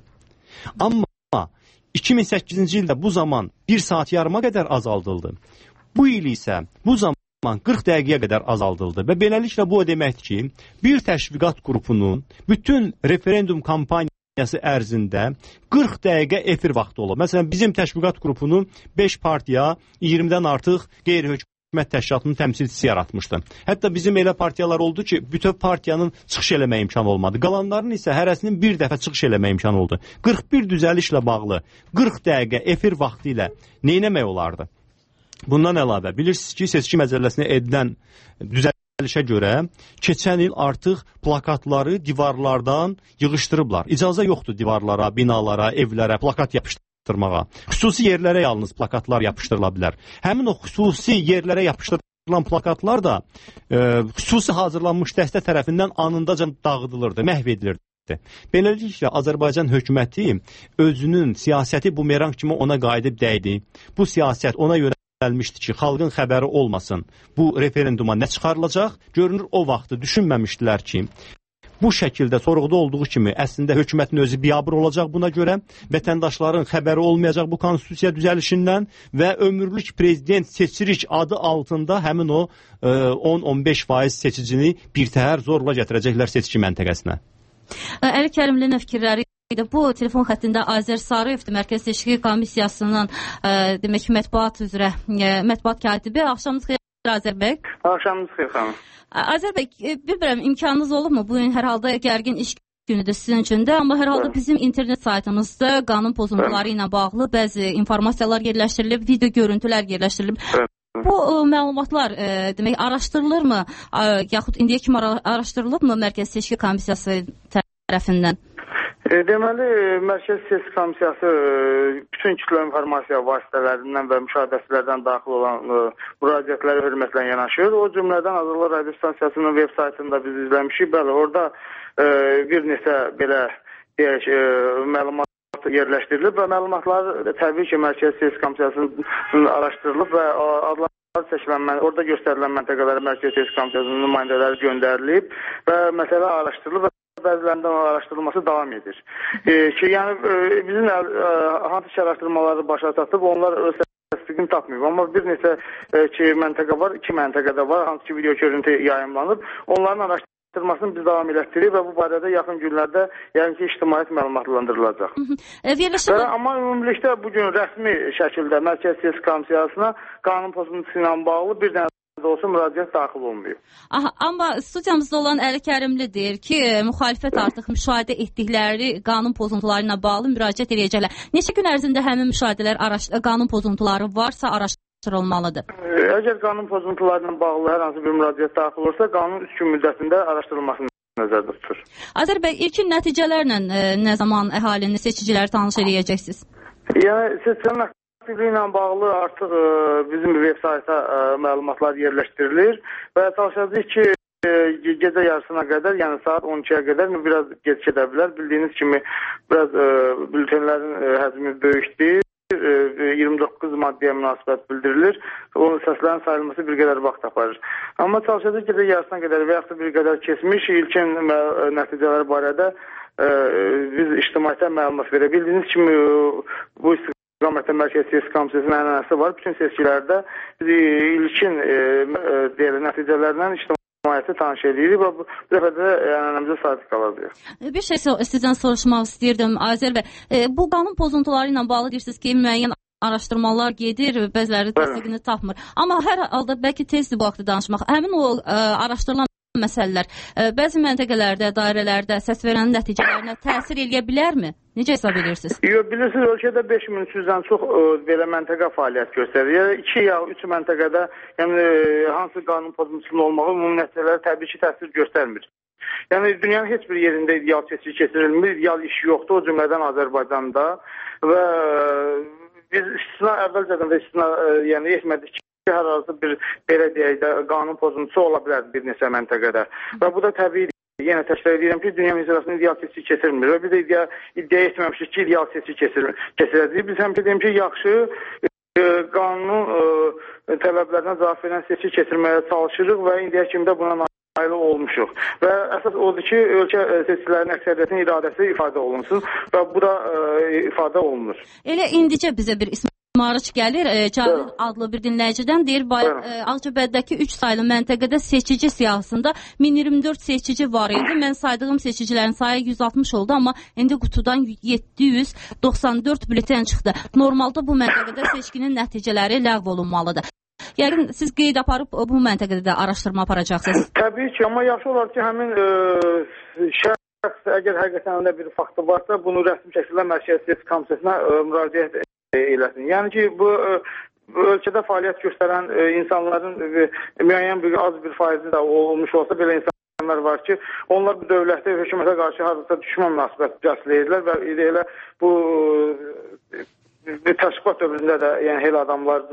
Amma iki min səkkizinci ildə bu zaman bir saat yarıma qədər azaldıldı. Bu il isə bu zaman qırx dəqiqəyə qədər azaldıldı və beləliklə bu o deməkdir ki, bir təşviqat qrupunun bütün referendum kampaniyası ərzində qırx dəqiqə efir vaxtı olur. Məsələn, bizim təşviqat qrupunun beş partiya iyirmidən artıq qeyri-hökumət hökumət təşkilatının təmsilçisi yaratmışdı. Hətta bizim elə partiyalar oldu ki, bütöv partiyanın çıxış eləmə imkanı olmadı. Qalanların isə hərəsinin bir dəfə çıxış eləmə imkanı oldu. qırx bir düzəlişlə bağlı qırx dəqiqə efir vaxtı ilə neynəmək olardı? Bundan əlavə, bilirsiniz ki, seçki məcəlləsinə edilən düzəlişə görə keçən il artıq plakatları divarlardan yığışdırıblar. İcazə yoxdur divarlara, binalara, evlərə plakat yapışdırılır. Xüsusi yerlərə yalnız plakatlar yapışdırıla bilər. Həmin o xüsusi yerlərə yapışdırılan plakatlar da e, xüsusi hazırlanmış dəstə tərəfindən anındaca dağıdılırdı, məhv edilirdi. Beləliklə Azərbaycan hökuməti özünün siyasəti bumerang kimi ona qayıdıb dəydi. Bu siyasət ona yönəlmişdi ki, xalqın xəbəri olmasın. Bu referenduma nə çıxarılacaq? Görünür o vaxtı düşünməmişdilər ki, bu şəkildə sorğuda olduğu kimi əslində hökumətin özü biabır olacaq buna görə, vətəndaşların xəbəri olmayacaq bu konstitusiya düzəlişindən və ömürlük prezident seçirik adı altında həmin o on on beş faiz seçicini birtəhər zorla gətirəcəklər seçki məntəqəsinə. Əli Kərimlinin fikirləri idi. Bu telefon xəttində Azər Sarıyevdir, Mərkəz Seçki Komissiyasının ə, demək mətbuat üzrə ə, mətbuat katibi. Axşamınız xeyir Azər bəy. Axşamınız xeyir xanım. Azər bəy, bilmirəm imkanınız olur mu? Bu gün hər halda gərgin iş günüdür sizin üçün də, amma hər halda bizim internet saytımızda qanun pozuntuları ilə bağlı bəzi informasiyalar yerləşdirilib, video görüntülər yerləşdirilib. Bu ə, məlumatlar ə, demək araşdırılırmı? Ə, yaxud indiyə kimi araşdırılıbmı Mərkəz Seçki Komissiyası tərəfindən? E, deməli, Mərkəz Seçki Komissiyası bütün kütlə informasiya vasitələrindən və müşahidəçilərdən daxil olan e, müraciətləri hörmətlə yanaşır. O cümlədən Azərbaycan Radio Stansiyasının veb saytında biz izləmişik. Bəli, orada e, bir neçə belə deyək, e, məlumat yerləşdirilib və məlumatlar təbii ki, Mərkəz Seçki Komissiyasının araşdırılıb və adlar seçilən, orada göstərilən məntəqələrə Mərkəz Seçki Komissiyasının nümayəndələri göndərilib və məsələ araşdırılıb və bəzilərindən araşdırılması davam edir. E, ki, yəni e, bizim e, hansı araşdırmaları başa çatıb, onlar öz təsdiqini tapmayıb. Amma bir neçə e, ki, məntəqə var, iki məntəqədə var, hansı ki, video görüntü yayımlanıb. Onların araşdırmasını biz davam elətdirik və bu barədə yaxın günlərdə yəni ki, ictimaiyyət məlumatlandırılacaq. E, və, amma ümumilikdə bugün rəsmi şəkildə Mərkəz Seçki Komissiyasına qanun pozuntusu ilə bağlı bir dənə olsa müraciət daxil olmuyor. Aha, amma studiyamızda olan Əli Kərimli deyir ki, müxalifət artıq müşahidə etdikləri qanun pozuntuları ilə bağlı müraciət edəcəklər. Neçə gün ərzində həmin müşahidələr, qanun pozuntuları varsa araşdırılmalıdır? Əgər qanun pozuntuları ilə bağlı hər hansı bir müraciət daxil olursa, qanun üç gün müddətində araşdırılmasını nəzərdə tutur. Azər bəy, ilkin nəticələrlə e, nə zaman əhalini, seçiciləri tanış edəcəksiniz? Yəni, seçicilərin ilə bağlı artıq ə, bizim veb sayta ə, məlumatlar yerləşdirilir və çalışacağıq ki, gecə yarısına qədər, yəni saat on ikiyə qədər biraz geç gedə bilər. Bildiyiniz kimi biraz e, bültenlərin e, həcmi böyükdür. E, iyirmi doqquz maddəyə münasibət bildirilir. O səslərin sayılması bir qədər vaxt aparır. Amma çalışacaq gecə yarısına qədər və yaxud da bir qədər keçmiş ilkin nəticələr barədə e, biz ictimaiyyətə məlumat verə bildiyiniz kimi bu istiqamətdə Mərkəzi Seçki Komissiyasının ənənəsi var. Bütün seçkilərdə biz ilkin e, e, nəticələrlə ictimaiyyəti tanış edirik və bu dəfə də ənənəmizə sadiq qalacaq. Bir şey sizdən soruşmaq istəyirdim Azər bəy. E, bu qanun pozuntuları ilə bağlı deyirsiniz ki, müəyyən araşdırmalar gedir, bəziləri təsdiqini tapmır. Amma hər halda bəlkə tezdir bu haqda danışmaq. Həmin o ə, araşdırılan məsələlər ə, bəzi məntəqələrdə, dairələrdə səs verənin nəticələrinə təsir eləyə bilərmi? Necə hesab edirsiniz? Yox, bilirsiniz, ölkədə beş min üç yüzdən çox ə, belə məntəqə fəaliyyət göstərir. Yəni iki ya üç məntəqədə, yəni hansı qanun pozuntusunun olmağı ümumi nəticələrə təbii ki, təsir göstərmir. Yəni dünyanın heç bir yerində ideal seçki keçirilmir, ideal iş yoxdur, o cümlədən Azərbaycanda və biz istisna əvvəlcədən də istisna yəni etmədik ki, hər hansı bir belə deyək də qanun pozuntusu ola bilər bir neçə məntəqədə. Və bu da təbii yenə təkrar edirəm ki, dünya miqyasında ideal seçki keçirilmir və biz də iddia, iddia etməmişik ki, ideal seçki keçirəcəyik. Biz həmişə deyim ki, yaxşı e, qanun e, tələblərinə cavab verən seçki keçirməyə çalışırıq və indiyə kimi də buna nail olmuşuq. Və əsas odur ki, ölkə seçkilərinin əksəriyyətinin iradəsi ifadə olunsun və bu da e, ifadə olunur. Elə indicə bizə bir ismi Marıç gəlir, e, Cavir adlı bir dinləyicidən deyir, bayaq e, Ağcabəddəki üç saylı məntəqədə seçici siyahısında min iyirmi dörd seçici var idi. Mən saydığım seçicilərin sayı yüz altmış oldu, amma indi qutudan yeddi yüz doxsan dörd bülten çıxdı. Normalda bu məntəqədə seçkinin nəticələri ləğv olunmalıdır. Yəni siz qeyd aparıb bu məntəqədə də araşdırma aparacaqsınız. Təbii ki, amma yaxşı olar ki, həmin e, şəxs əgər həqiqətən bir faktı varsa, bunu rəsmi şəkildə Mərkəzi Seçki Komissiyasına e, müraciət eləsin. Yəni ki, bu, bu ölkədə fəaliyyət göstərən e, insanların e, müəyyən bir az bir faizi də olmuş olsa, belə insanlar var ki, onlar bu dövlətə, hökumətə qarşı hardasa düşmən münasibət bəsləyirlər və elə bu e, təşkilat dövründə də yəni elə adamlarla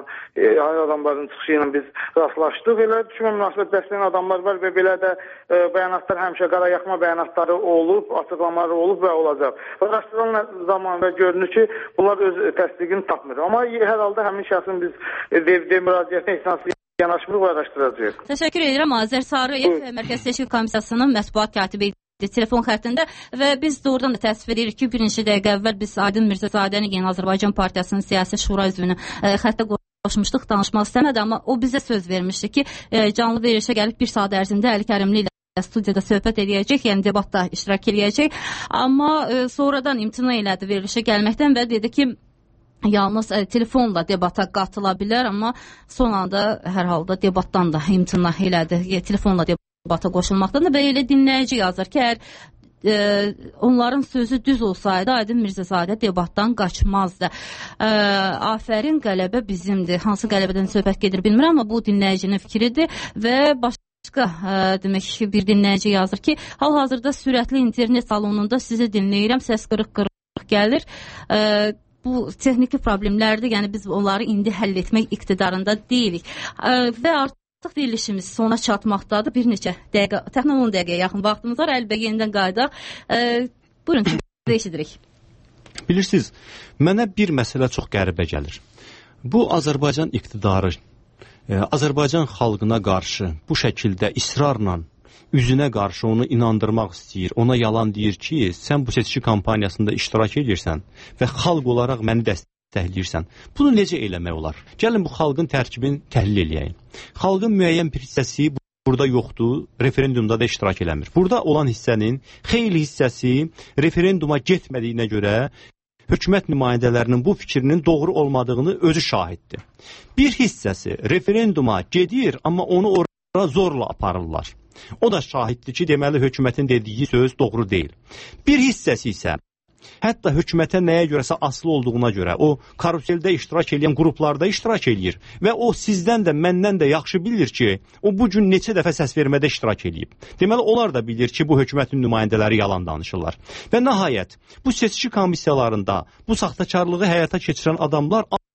e, adamların çıxışı ilə biz rastlaşdıq. Elə düşmən münasibət bəsləyən adamlar var və belə də e, bəyanatlar həmişə qara yaxma bəyanatları olub, açıqlamaları olub və olacaq. Araşdırılan zamanında görünür ki, bunlar öz təsdiqini tapmır. Amma hər halda həmin şəxsin biz e, dev, dev müraciətinə ehsansı yanaşmırıq və araşdıracağıq. Təşəkkür edirəm. Azər Sarıyev, Mərkəzi Seçki Komissiyasının mətbuat katibi telefon xəttində və biz doğrudan da təəssüf edirik ki, bir neçə dəqiqə əvvəl biz Aydın Mirzəcadəni Yeni Azərbaycan Partiyasının siyasi şura üzvünü e, xəttə qoşmuşduq, danışmaq istəmədi, amma o bizə söz vermişdi ki, e, canlı verilişə gəlib bir saat ərzində Əli Kərimli ilə studiyada söhbət edəcək, yəni debatda iştirak edəcək, amma e, sonradan imtina elədi verilişə gəlməkdən və dedi ki, yalnız e, telefonla debata qatıla bilər, amma son anda hər halda debatdan da imtina elədi, e, telefonla debata debata qoşulmaqdan da və elə dinləyici yazır ki, əgər e, onların sözü düz olsaydı Aydın Mirzəzadə debatdan qaçmazdı. E, afərin qələbə bizimdir. Hansı qələbədən söhbət gedir bilmirəm, amma bu dinləyicinin fikridir və başqa e, demək ki, bir dinləyici yazır ki, hal-hazırda sürətli internet salonunda sizi dinləyirəm, səs qırıq-qırıq gəlir. E, bu texniki problemlərdir, yəni biz onları indi həll etmək iqtidarında deyilik. E, və artıq Artıq verilişimiz sona çatmaqdadır. Bir neçə dəqiqə, təxminən on dəqiqəyə yaxın vaxtımız var. Əlbəttə yenidən qayıdaq. E, buyurun, eşidirik. Bilirsiniz, mənə bir məsələ çox qəribə gəlir. Bu Azərbaycan iqtidarı, e, Azərbaycan xalqına qarşı bu şəkildə israrla üzünə qarşı onu inandırmaq istəyir. Ona yalan deyir ki, sən bu seçki kampaniyasında iştirak edirsən və xalq olaraq məni dəstəkləyirsən. Dəhləyirsən. Bunu necə eləmək olar? Gəlin bu xalqın tərkibini təhlil eləyək. Xalqın müəyyən bir hissəsi burada yoxdur, referendumda da iştirak eləmir. Burada olan hissənin xeyli hissəsi referenduma getmədiyinə görə hökumət nümayəndələrinin bu fikrinin doğru olmadığını özü şahiddir. Bir hissəsi referenduma gedir, amma onu ora zorla aparırlar. O da şahiddir ki, deməli hökumətin dediyi söz doğru deyil. Bir hissəsi isə hətta hökumətə nəyə görəsə asılı olduğuna görə o karuseldə iştirak edən qruplarda iştirak eləyir və o sizdən də məndən də yaxşı bilir ki, o bu gün neçə dəfə səs vermədə iştirak eləyib. Deməli, onlar da bilir ki, bu hökumətin nümayəndələri yalan danışırlar. Və nəhayət, bu seçki komissiyalarında bu saxtakarlığı həyata keçirən adamlar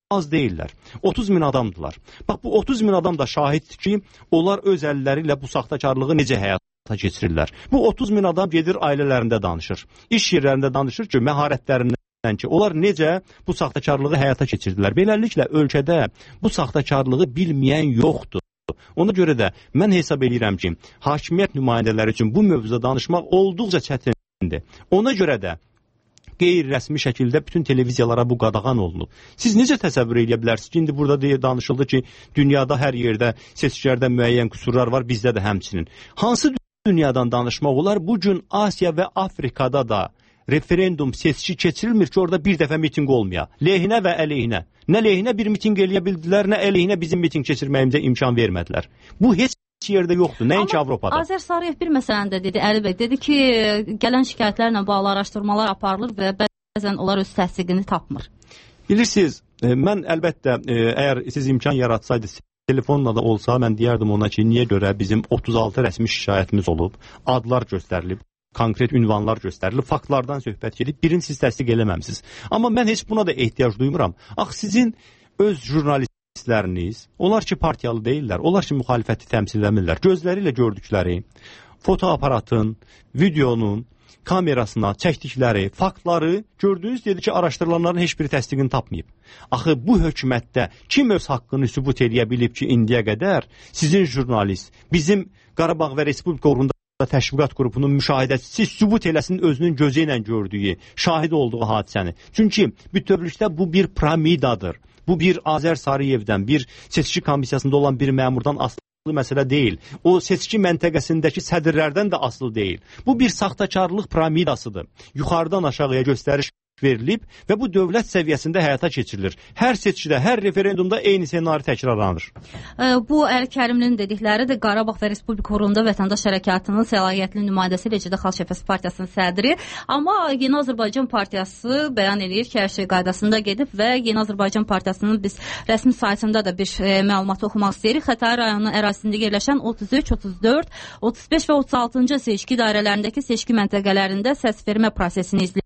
az deyirlər. otuz min adamdılar. Bax, bu otuz min adam da şahiddir ki, onlar öz əlləri ilə bu saxtakarlığı necə həyata keçirirlər. Bu otuz min adam gedir ailələrində danışır. İş yerlərində danışır ki, məharətlərindən ki, onlar necə bu saxtakarlığı həyata keçirdilər. Beləliklə, ölkədə bu saxtakarlığı bilməyən yoxdur. Ona görə də mən hesab edirəm ki, hakimiyyət nümayəndələri üçün bu mövzuda danışmaq olduqca çətindir. Ona görə də qeyri-rəsmi şəkildə bütün televiziyalara bu qadağan olunub. Siz necə təsəvvür edə bilərsiniz ki, indi burada deyə danışıldı ki, dünyada hər yerdə seçkilərdə müəyyən qüsurlar var, bizdə də həmçinin. Hansı dünyadan danışmaq olar? Bu gün Asiya və Afrikada da referendum, seçki keçirilmir ki, orada bir dəfə miting olmaya. Lehinə və əleyhinə. Nə lehinə bir miting eləyə bildilər, nə əleyhinə bizim miting keçirməyimizə imkan vermədilər. Bu heç yerdə yoxdur, nəinki Avropada. Azər Sarıyev bir məsələni də dedi, Əli bəy, dedi ki, gələn şikayətlərlə bağlı araşdırmalar aparılır və bəzən onlar öz təsdiqini tapmır. Bilirsiniz, mən əlbəttə, əgər siz imkan yaratsaydınız, telefonla da olsa, mən deyərdim ona ki, niyə görə bizim otuz altı rəsmi şikayətimiz olub, adlar göstərilib, konkret ünvanlar göstərilib, faktlardan söhbət gedib, birini siz təsdiq eləməmsiniz. Amma mən heç buna da ehtiyac duymuram. Ax, sizin öz jurnalistləriniz, onlar ki, partiyalı deyirlər, onlar ki, müxalifəti təmsil edirlər. Gözləri ilə gördükləri, fotoaparatın, videonun, kamerasına çəkdikləri, faktları gördüyünüz dedi ki, araşdırılanların heç biri təsdiqini tapmayıb. Axı, bu hökumətdə kim öz haqqını sübut edə bilib ki, indiyə qədər sizin jurnalist, bizim Qarabağ və Respublika uğrunda təşviqat qrupunun müşahidəçisi sübut eləsin özünün gözü ilə gördüyü, şahid olduğu hadisəni. Çünki bütövlükdə bu bir piramidadır. Bu bir Azər Sarıyevdən, bir seçki komissiyasında olan bir məmurdan asılı məsələ deyil. O seçki məntəqəsindəki sədrlərdən də asılı deyil. Bu bir saxtakarlıq piramidasıdır. Yuxarıdan aşağıya göstəriş verilib və bu dövlət səviyyəsində həyata keçirilir. Hər seçkidə, hər referendumda eyni senari təkrarlanır. Bu Əli Kərimlinin dedikləri də Qarabağ və Respublika uğrunda vətəndaş hərəkatının səlahiyyətli nümayəndəsi eləcə də Xalq Şəfəsi Partiyasının sədri. Amma Yeni Azərbaycan Partiyası bəyan edir ki, hər şey qaydasında gedib və Yeni Azərbaycan Partiyasının biz rəsmi saytında da bir e, məlumat oxumaq istəyirik. Xətai rayonu ərazisində yerləşən otuz üç, otuz dörd, otuz beş və otuz altıncı seçki dairələrindəki seçki məntəqələrində səs vermə prosesini izləyir.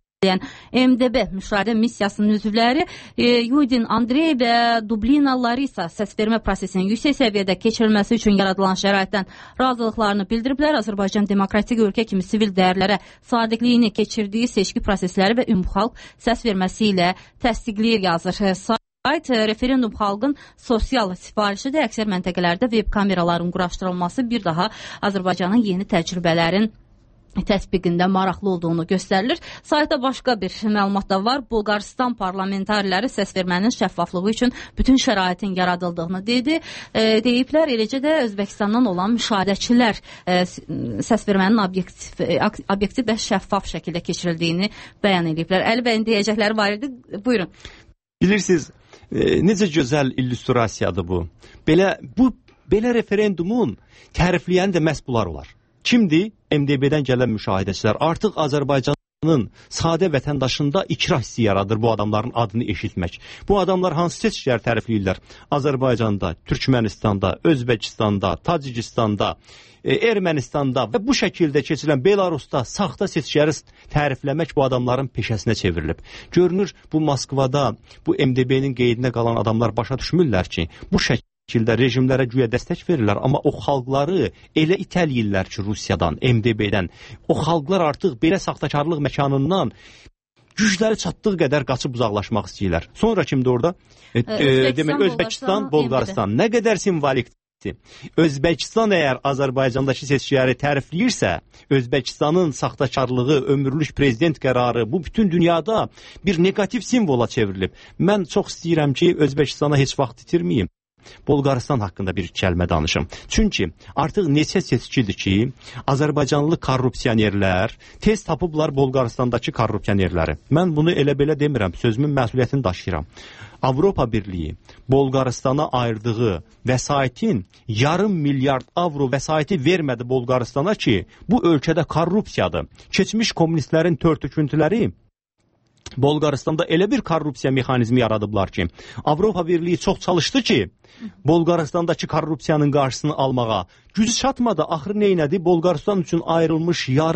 M D B müşahidə missiyasının üzvləri e, Yudin Andrey və Dublina Larisa səs vermə prosesinin yüksək səviyyədə keçirilməsi üçün yaradılan şəraitdən razılıqlarını bildiriblər. Azərbaycan demokratik ölkə kimi sivil dəyərlərə sadiqliyini keçirdiyi seçki prosesləri və ümumxalq səs verməsi ilə təsdiqləyir yazır. Sayt referendum xalqın sosial sifarişidir. Əksər məntəqələrdə web kameraların quraşdırılması bir daha Azərbaycanın yeni təcrübələrin təsbiqində maraqlı olduğunu göstərilir. Saytda başqa bir məlumat da var. Bolqarıstan parlamentariləri səs vermənin şəffaflığı üçün bütün şəraitin yaradıldığını dedi. E, deyiblər, eləcə də Özbəkistandan olan müşahidəçilər e, səs vermənin obyektiv, obyektiv və şəffaf şəkildə keçirildiyini bəyan ediblər. Əli bəyin deyəcəkləri var idi. Buyurun. Bilirsiniz, e, necə gözəl illüstrasiyadır bu. Belə, bu, belə referendumun tərifləyəni də məhz bunlar olar. Kimdir? M D B-dən gələn müşahidəçilər. Artıq Azərbaycanın sadə vətəndaşında ikrah hissi yaradır bu adamların adını eşitmək. Bu adamlar hansı seçkilər tərifləyirlər? Azərbaycanda, Türkmənistanda, Özbəkistanda, Tacikistanda, e, Ermənistanda və bu şəkildə keçirilən Belarusda saxta seçkiləri tərifləmək bu adamların peşəsinə çevrilib. Görünür, bu Moskvada, bu M D B-nin qeydinə qalan adamlar başa düşmürlər ki, bu şəkildə şəkildə rejimlərə güya dəstək verirlər, amma o xalqları elə itələyirlər ki, Rusiyadan, M D B-dən. O xalqlar artıq belə saxtakarlıq məkanından gücləri çatdığı qədər qaçıb uzaqlaşmaq istəyirlər. Sonra kimdir orada? E, e, demək, Özbəkistan, Bolqarıstan. Nə qədər simvolikdir. Özbəkistan əgər Azərbaycandakı seçkiləri tərifləyirsə, Özbəkistanın saxtakarlığı, ömürlük prezident qərarı bu bütün dünyada bir negativ simvola çevrilib. Mən çox istəyirəm ki, Özbəkistana heç vaxt itirməyim. Bolqarıstan haqqında bir kəlmə danışım. Çünki artıq neçə seçkidir ki, Azərbaycanlı korrupsionerlər tez tapıblar Bolqarıstandakı korrupsionerləri. Mən bunu elə belə demirəm, sözümün məsuliyyətini daşıyıram. Avropa Birliyi Bolqarıstana ayırdığı vəsaitin yarım milyard avro vəsaiti vermədi Bolqarıstana ki, bu ölkədə korrupsiyadır. Keçmiş kommunistlərin törtöküntüləri Bolqarıstanda elə bir korrupsiya mexanizmi yaradıblar ki, Avropa Birliyi çox çalışdı ki, Bolqarıstandakı korrupsiyanın qarşısını almağa. Gücü çatmadı, axırı neynədi? Bolqarıstan üçün ayrılmış yarım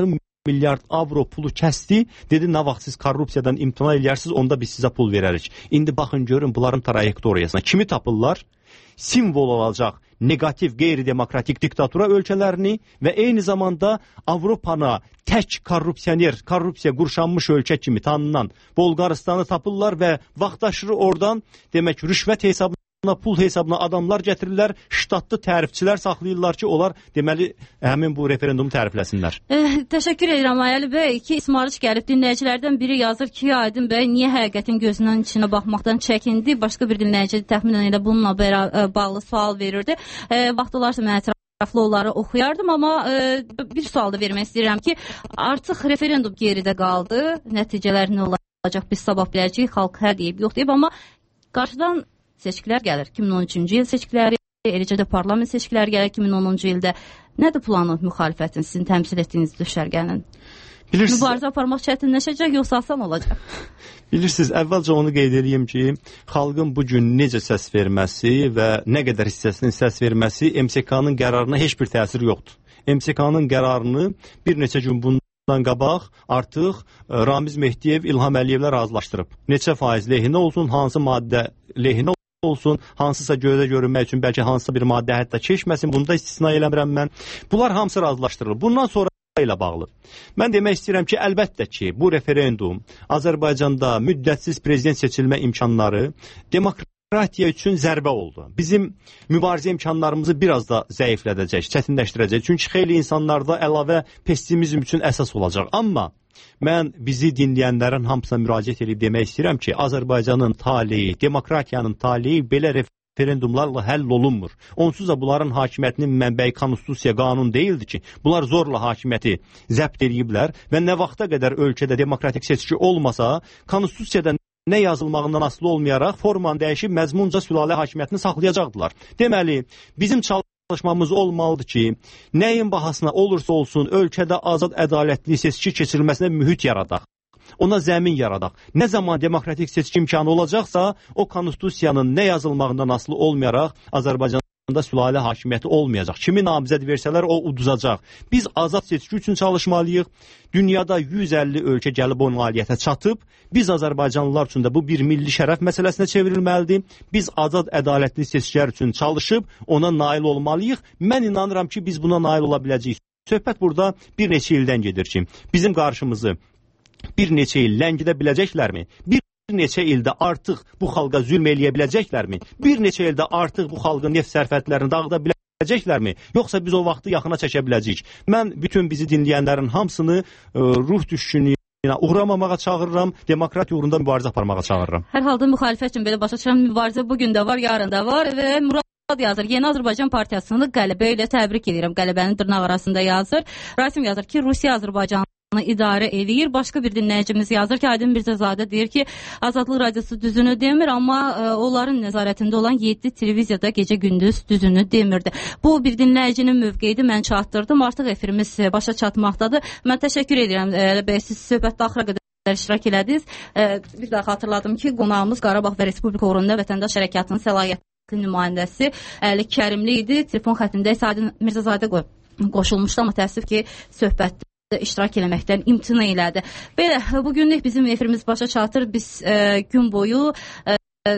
milyard avro pulu kəsdi. Dedi, nə vaxt siz korrupsiyadan imtina eləyərsiniz, onda biz sizə pul verərik. İndi baxın, görün bunların trayektoriyasına. Kimi tapırlar? Simvol olacaq negativ, qeyri-demokratik diktatura ölkələrini və eyni zamanda Avropana tək korrupsioner, korrupsiya qurşanmış ölkə kimi tanınan Bolqaristanı tapırlar və vaxtaşırı oradan demək rüşvət hesabına, pul hesabına adamlar gətirirlər, ştatlı tərifçilər saxlayırlar ki, onlar deməli həmin bu referendumu tərifləsinlər. Eh, təşəkkür edirəm Ayəli bəy. İki ismarış gəlib, dinləyicilərdən biri yazır ki, Aydın bəy niyə həqiqətin gözünün içinə baxmaqdan çəkindi? Başqa bir dinləyici təxminən elə bununla bağlı sual verirdi. Eh, vaxt olarsa mən ətraflı onları oxuyardım, amma e, bir sual da vermək istəyirəm ki, artıq referendum geridə qaldı. Nəticələr nə olacaq? Biz sabah biləcəyik, xalq hə deyib, yox deyib, amma qarşıdan seçkilər gəlir. iki min on üçüncü il seçkiləri, eləcə də parlament seçkiləri gəlir iki min onuncu ildə. Nədir planı müxalifətin, sizin təmsil etdiyiniz düşərgənin? Bilirsiniz, mübarizə aparmaq çətinləşəcək, yoxsa asan olacaq? Bilirsiniz, əvvəlcə onu qeyd edeyim ki, xalqın bugün necə səs verməsi və nə qədər hissəsinin səs verməsi M S K-nın qərarına heç bir təsir yoxdur. M S K-nın qərarını bir neçə gün bundan qabaq artıq Ramiz Mehdiyev, İlham Əliyevlə razılaşdırıb. Neçə faiz lehinə olsun, hansı maddə lehinə olsun, hansısa gözə görünmək üçün bəlkə hansısa bir maddə hətta keçməsin, bunu da istisna eləmirəm mən. Bunlar hamısı razılaşdırılır. Bundan sonra ilə bağlı. Mən demək istəyirəm ki, əlbəttə ki, bu referendum Azərbaycanda müddətsiz prezident seçilmə imkanları demokratiya üçün zərbə oldu. Bizim mübarizə imkanlarımızı biraz da zəiflədəcək, çətinləşdirəcək. Çünki xeyli insanlarda əlavə pessimizm üçün əsas olacaq. Amma mən bizi dinləyənlərin hamısına müraciət edib demək istəyirəm ki, Azərbaycanın taleyi, demokratiyanın taleyi belə referendumlarla həll olunmur. Onsuz da bunların hakimiyyətinin mənbəyi konstitusiya, qanun deyildi ki, bunlar zorla hakimiyyəti zəbt ediblər və nə vaxta qədər ölkədə demokratik seçki olmasa, konstitusiyada nə yazılmağından asılı olmayaraq formanı dəyişib məzmunca sülalə hakimiyyətini saxlayacaqdılar. Deməli, bizim çalışmamız olmalıdır ki, nəyin bahasına olursa olsun ölkədə azad, ədalətli seçki keçirilməsinə mühit yaradaq. Ona zəmin yaradaq. Nə zaman demokratik seçki imkanı olacaqsa, o konstitusiyanın nə yazılmağından asılı olmayaraq Azərbaycanda sülalə hakimiyyəti olmayacaq. Kimi namizəd versələr, o uduzacaq. Biz azad seçki üçün çalışmalıyıq. Dünyada yüz əlli ölkə gəlib o nailiyyətə çatıb. Biz Azərbaycanlılar üçün də bu bir milli şərəf məsələsinə çevrilməlidir. Biz azad, ədalətli seçkilər üçün çalışıb ona nail olmalıyıq. Mən inanıram ki, biz buna nail ola biləcəyik. Söhbət burada bir neçə ildən gedir ki, bizim qarşımızı bir neçə il ləngidə biləcəklərmi? Bir neçə ildə artıq bu xalqa zülm eləyə biləcəklərmi? Bir neçə ildə artıq bu xalqın neft sərfətlərini dağıda biləcəklərmi? Yoxsa biz o vaxtı yaxına çəkə biləcəyik? Mən bütün bizi dinləyənlərin hamısını ə, ruh düşkünlüyünə uğramamağa çağırıram, demokratiya uğrunda mübarizə aparmağa çağırıram. Hər halda müxalifət üçün belə başa düşürəm, mübarizə bugün də var, yarın da var və Murad yazır, Yeni Azərbaycan Partiyasını qələbə ilə təbrik edirəm. Qələbənin dırnaq arasında yazır. Rasim yazır ki, Rusiya Azərbaycan idarə eləyir. Başqa bir dinləyicimiz yazır ki, Aydın Mirzəzadə deyir ki, Azadlıq Radiosu düzünü demir, amma ə, onların nəzarətində olan yeddi televiziyada gecə-gündüz düzünü demirdi. Bu bir dinləyicinin mövqeyidir, mən çatdırdım. Artıq efirimiz başa çatmaqdadır. Mən təşəkkür edirəm. Ə, siz söhbətdə axıra qədər iştirak elədiniz. Ə, bir daha xatırladım ki, qonağımız Qarabağ və Respublika uğrunda Vətəndaş Hərəkatının səlahiyyətli nümayəndəsi Əli Kərimli idi. Telefon xəttində isə Aydın Mirzəzadə qoşulmuşdu, amma təəssüf ki, söhbətdə iştirak eləməkdən imtina elədi. Belə, bugünlük bizim efirimiz başa çatır. Biz e, gün boyu e,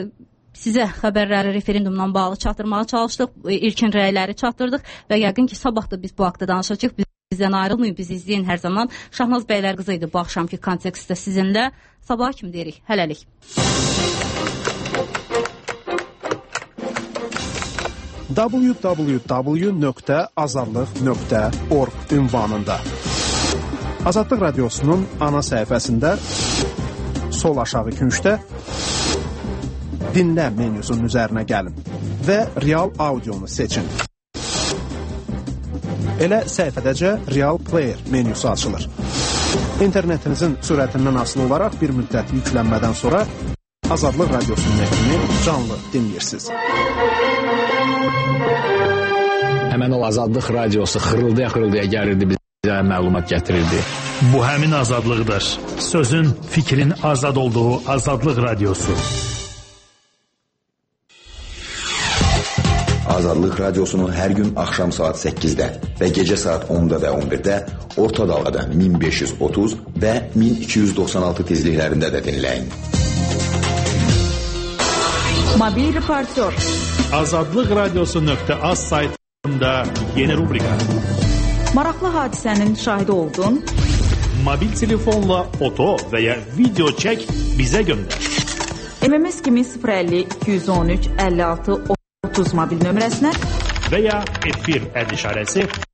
sizə xəbərləri referendumla bağlı çatdırmağa çalışdıq. E, ilkin rəyləri çatdırdıq və yəqin ki, sabah da biz bu haqda danışacağıq. Bizdən ayrılmayın, bizi izləyin hər zaman. Şahnaz Bəylər qızı idi bu axşamki kontekstdə sizinlə. Sabaha kimi deyirik. Hələlik. w w w nöqtə azadlıq nöqtə org ünvanında Azadlıq Radiosunun ana səhifəsində sol aşağı küncdə dinlə menyusunun üzərinə gəlin və real audionu seçin. Elə səhifədəcə Real Player menyusu açılır. İnternetinizin sürətindən asılı olaraq bir müddət yüklənmədən sonra Azadlıq Radiosunun efini canlı dinləyirsiniz. Həmən o Azadlıq Radiosu xırıldaya-xırıldaya gəlirdi, bizə məlumat gətirirdi. Bu həmin azadlıqdır. Sözün, fikrin azad olduğu Azadlıq Radiosu. Azadlıq Radiosunu hər gün axşam saat səkkizdə və gecə saat onda və on birdə orta dalğada min beş yüz otuz və min iki yüz doxsan altı tezliklərində də dinləyin. Mobil reportyor. Azadlıq Radiosu nöqtə az saytında yeni rubrika. Maraqlı hadisənin şahidi oldun. Mobil telefonla foto və ya video çək bizə göndər. M M S kimi sıfır əlli iki yüz on üç əlli altı otuz mobil nömrəsinə və ya efir əd işarəsi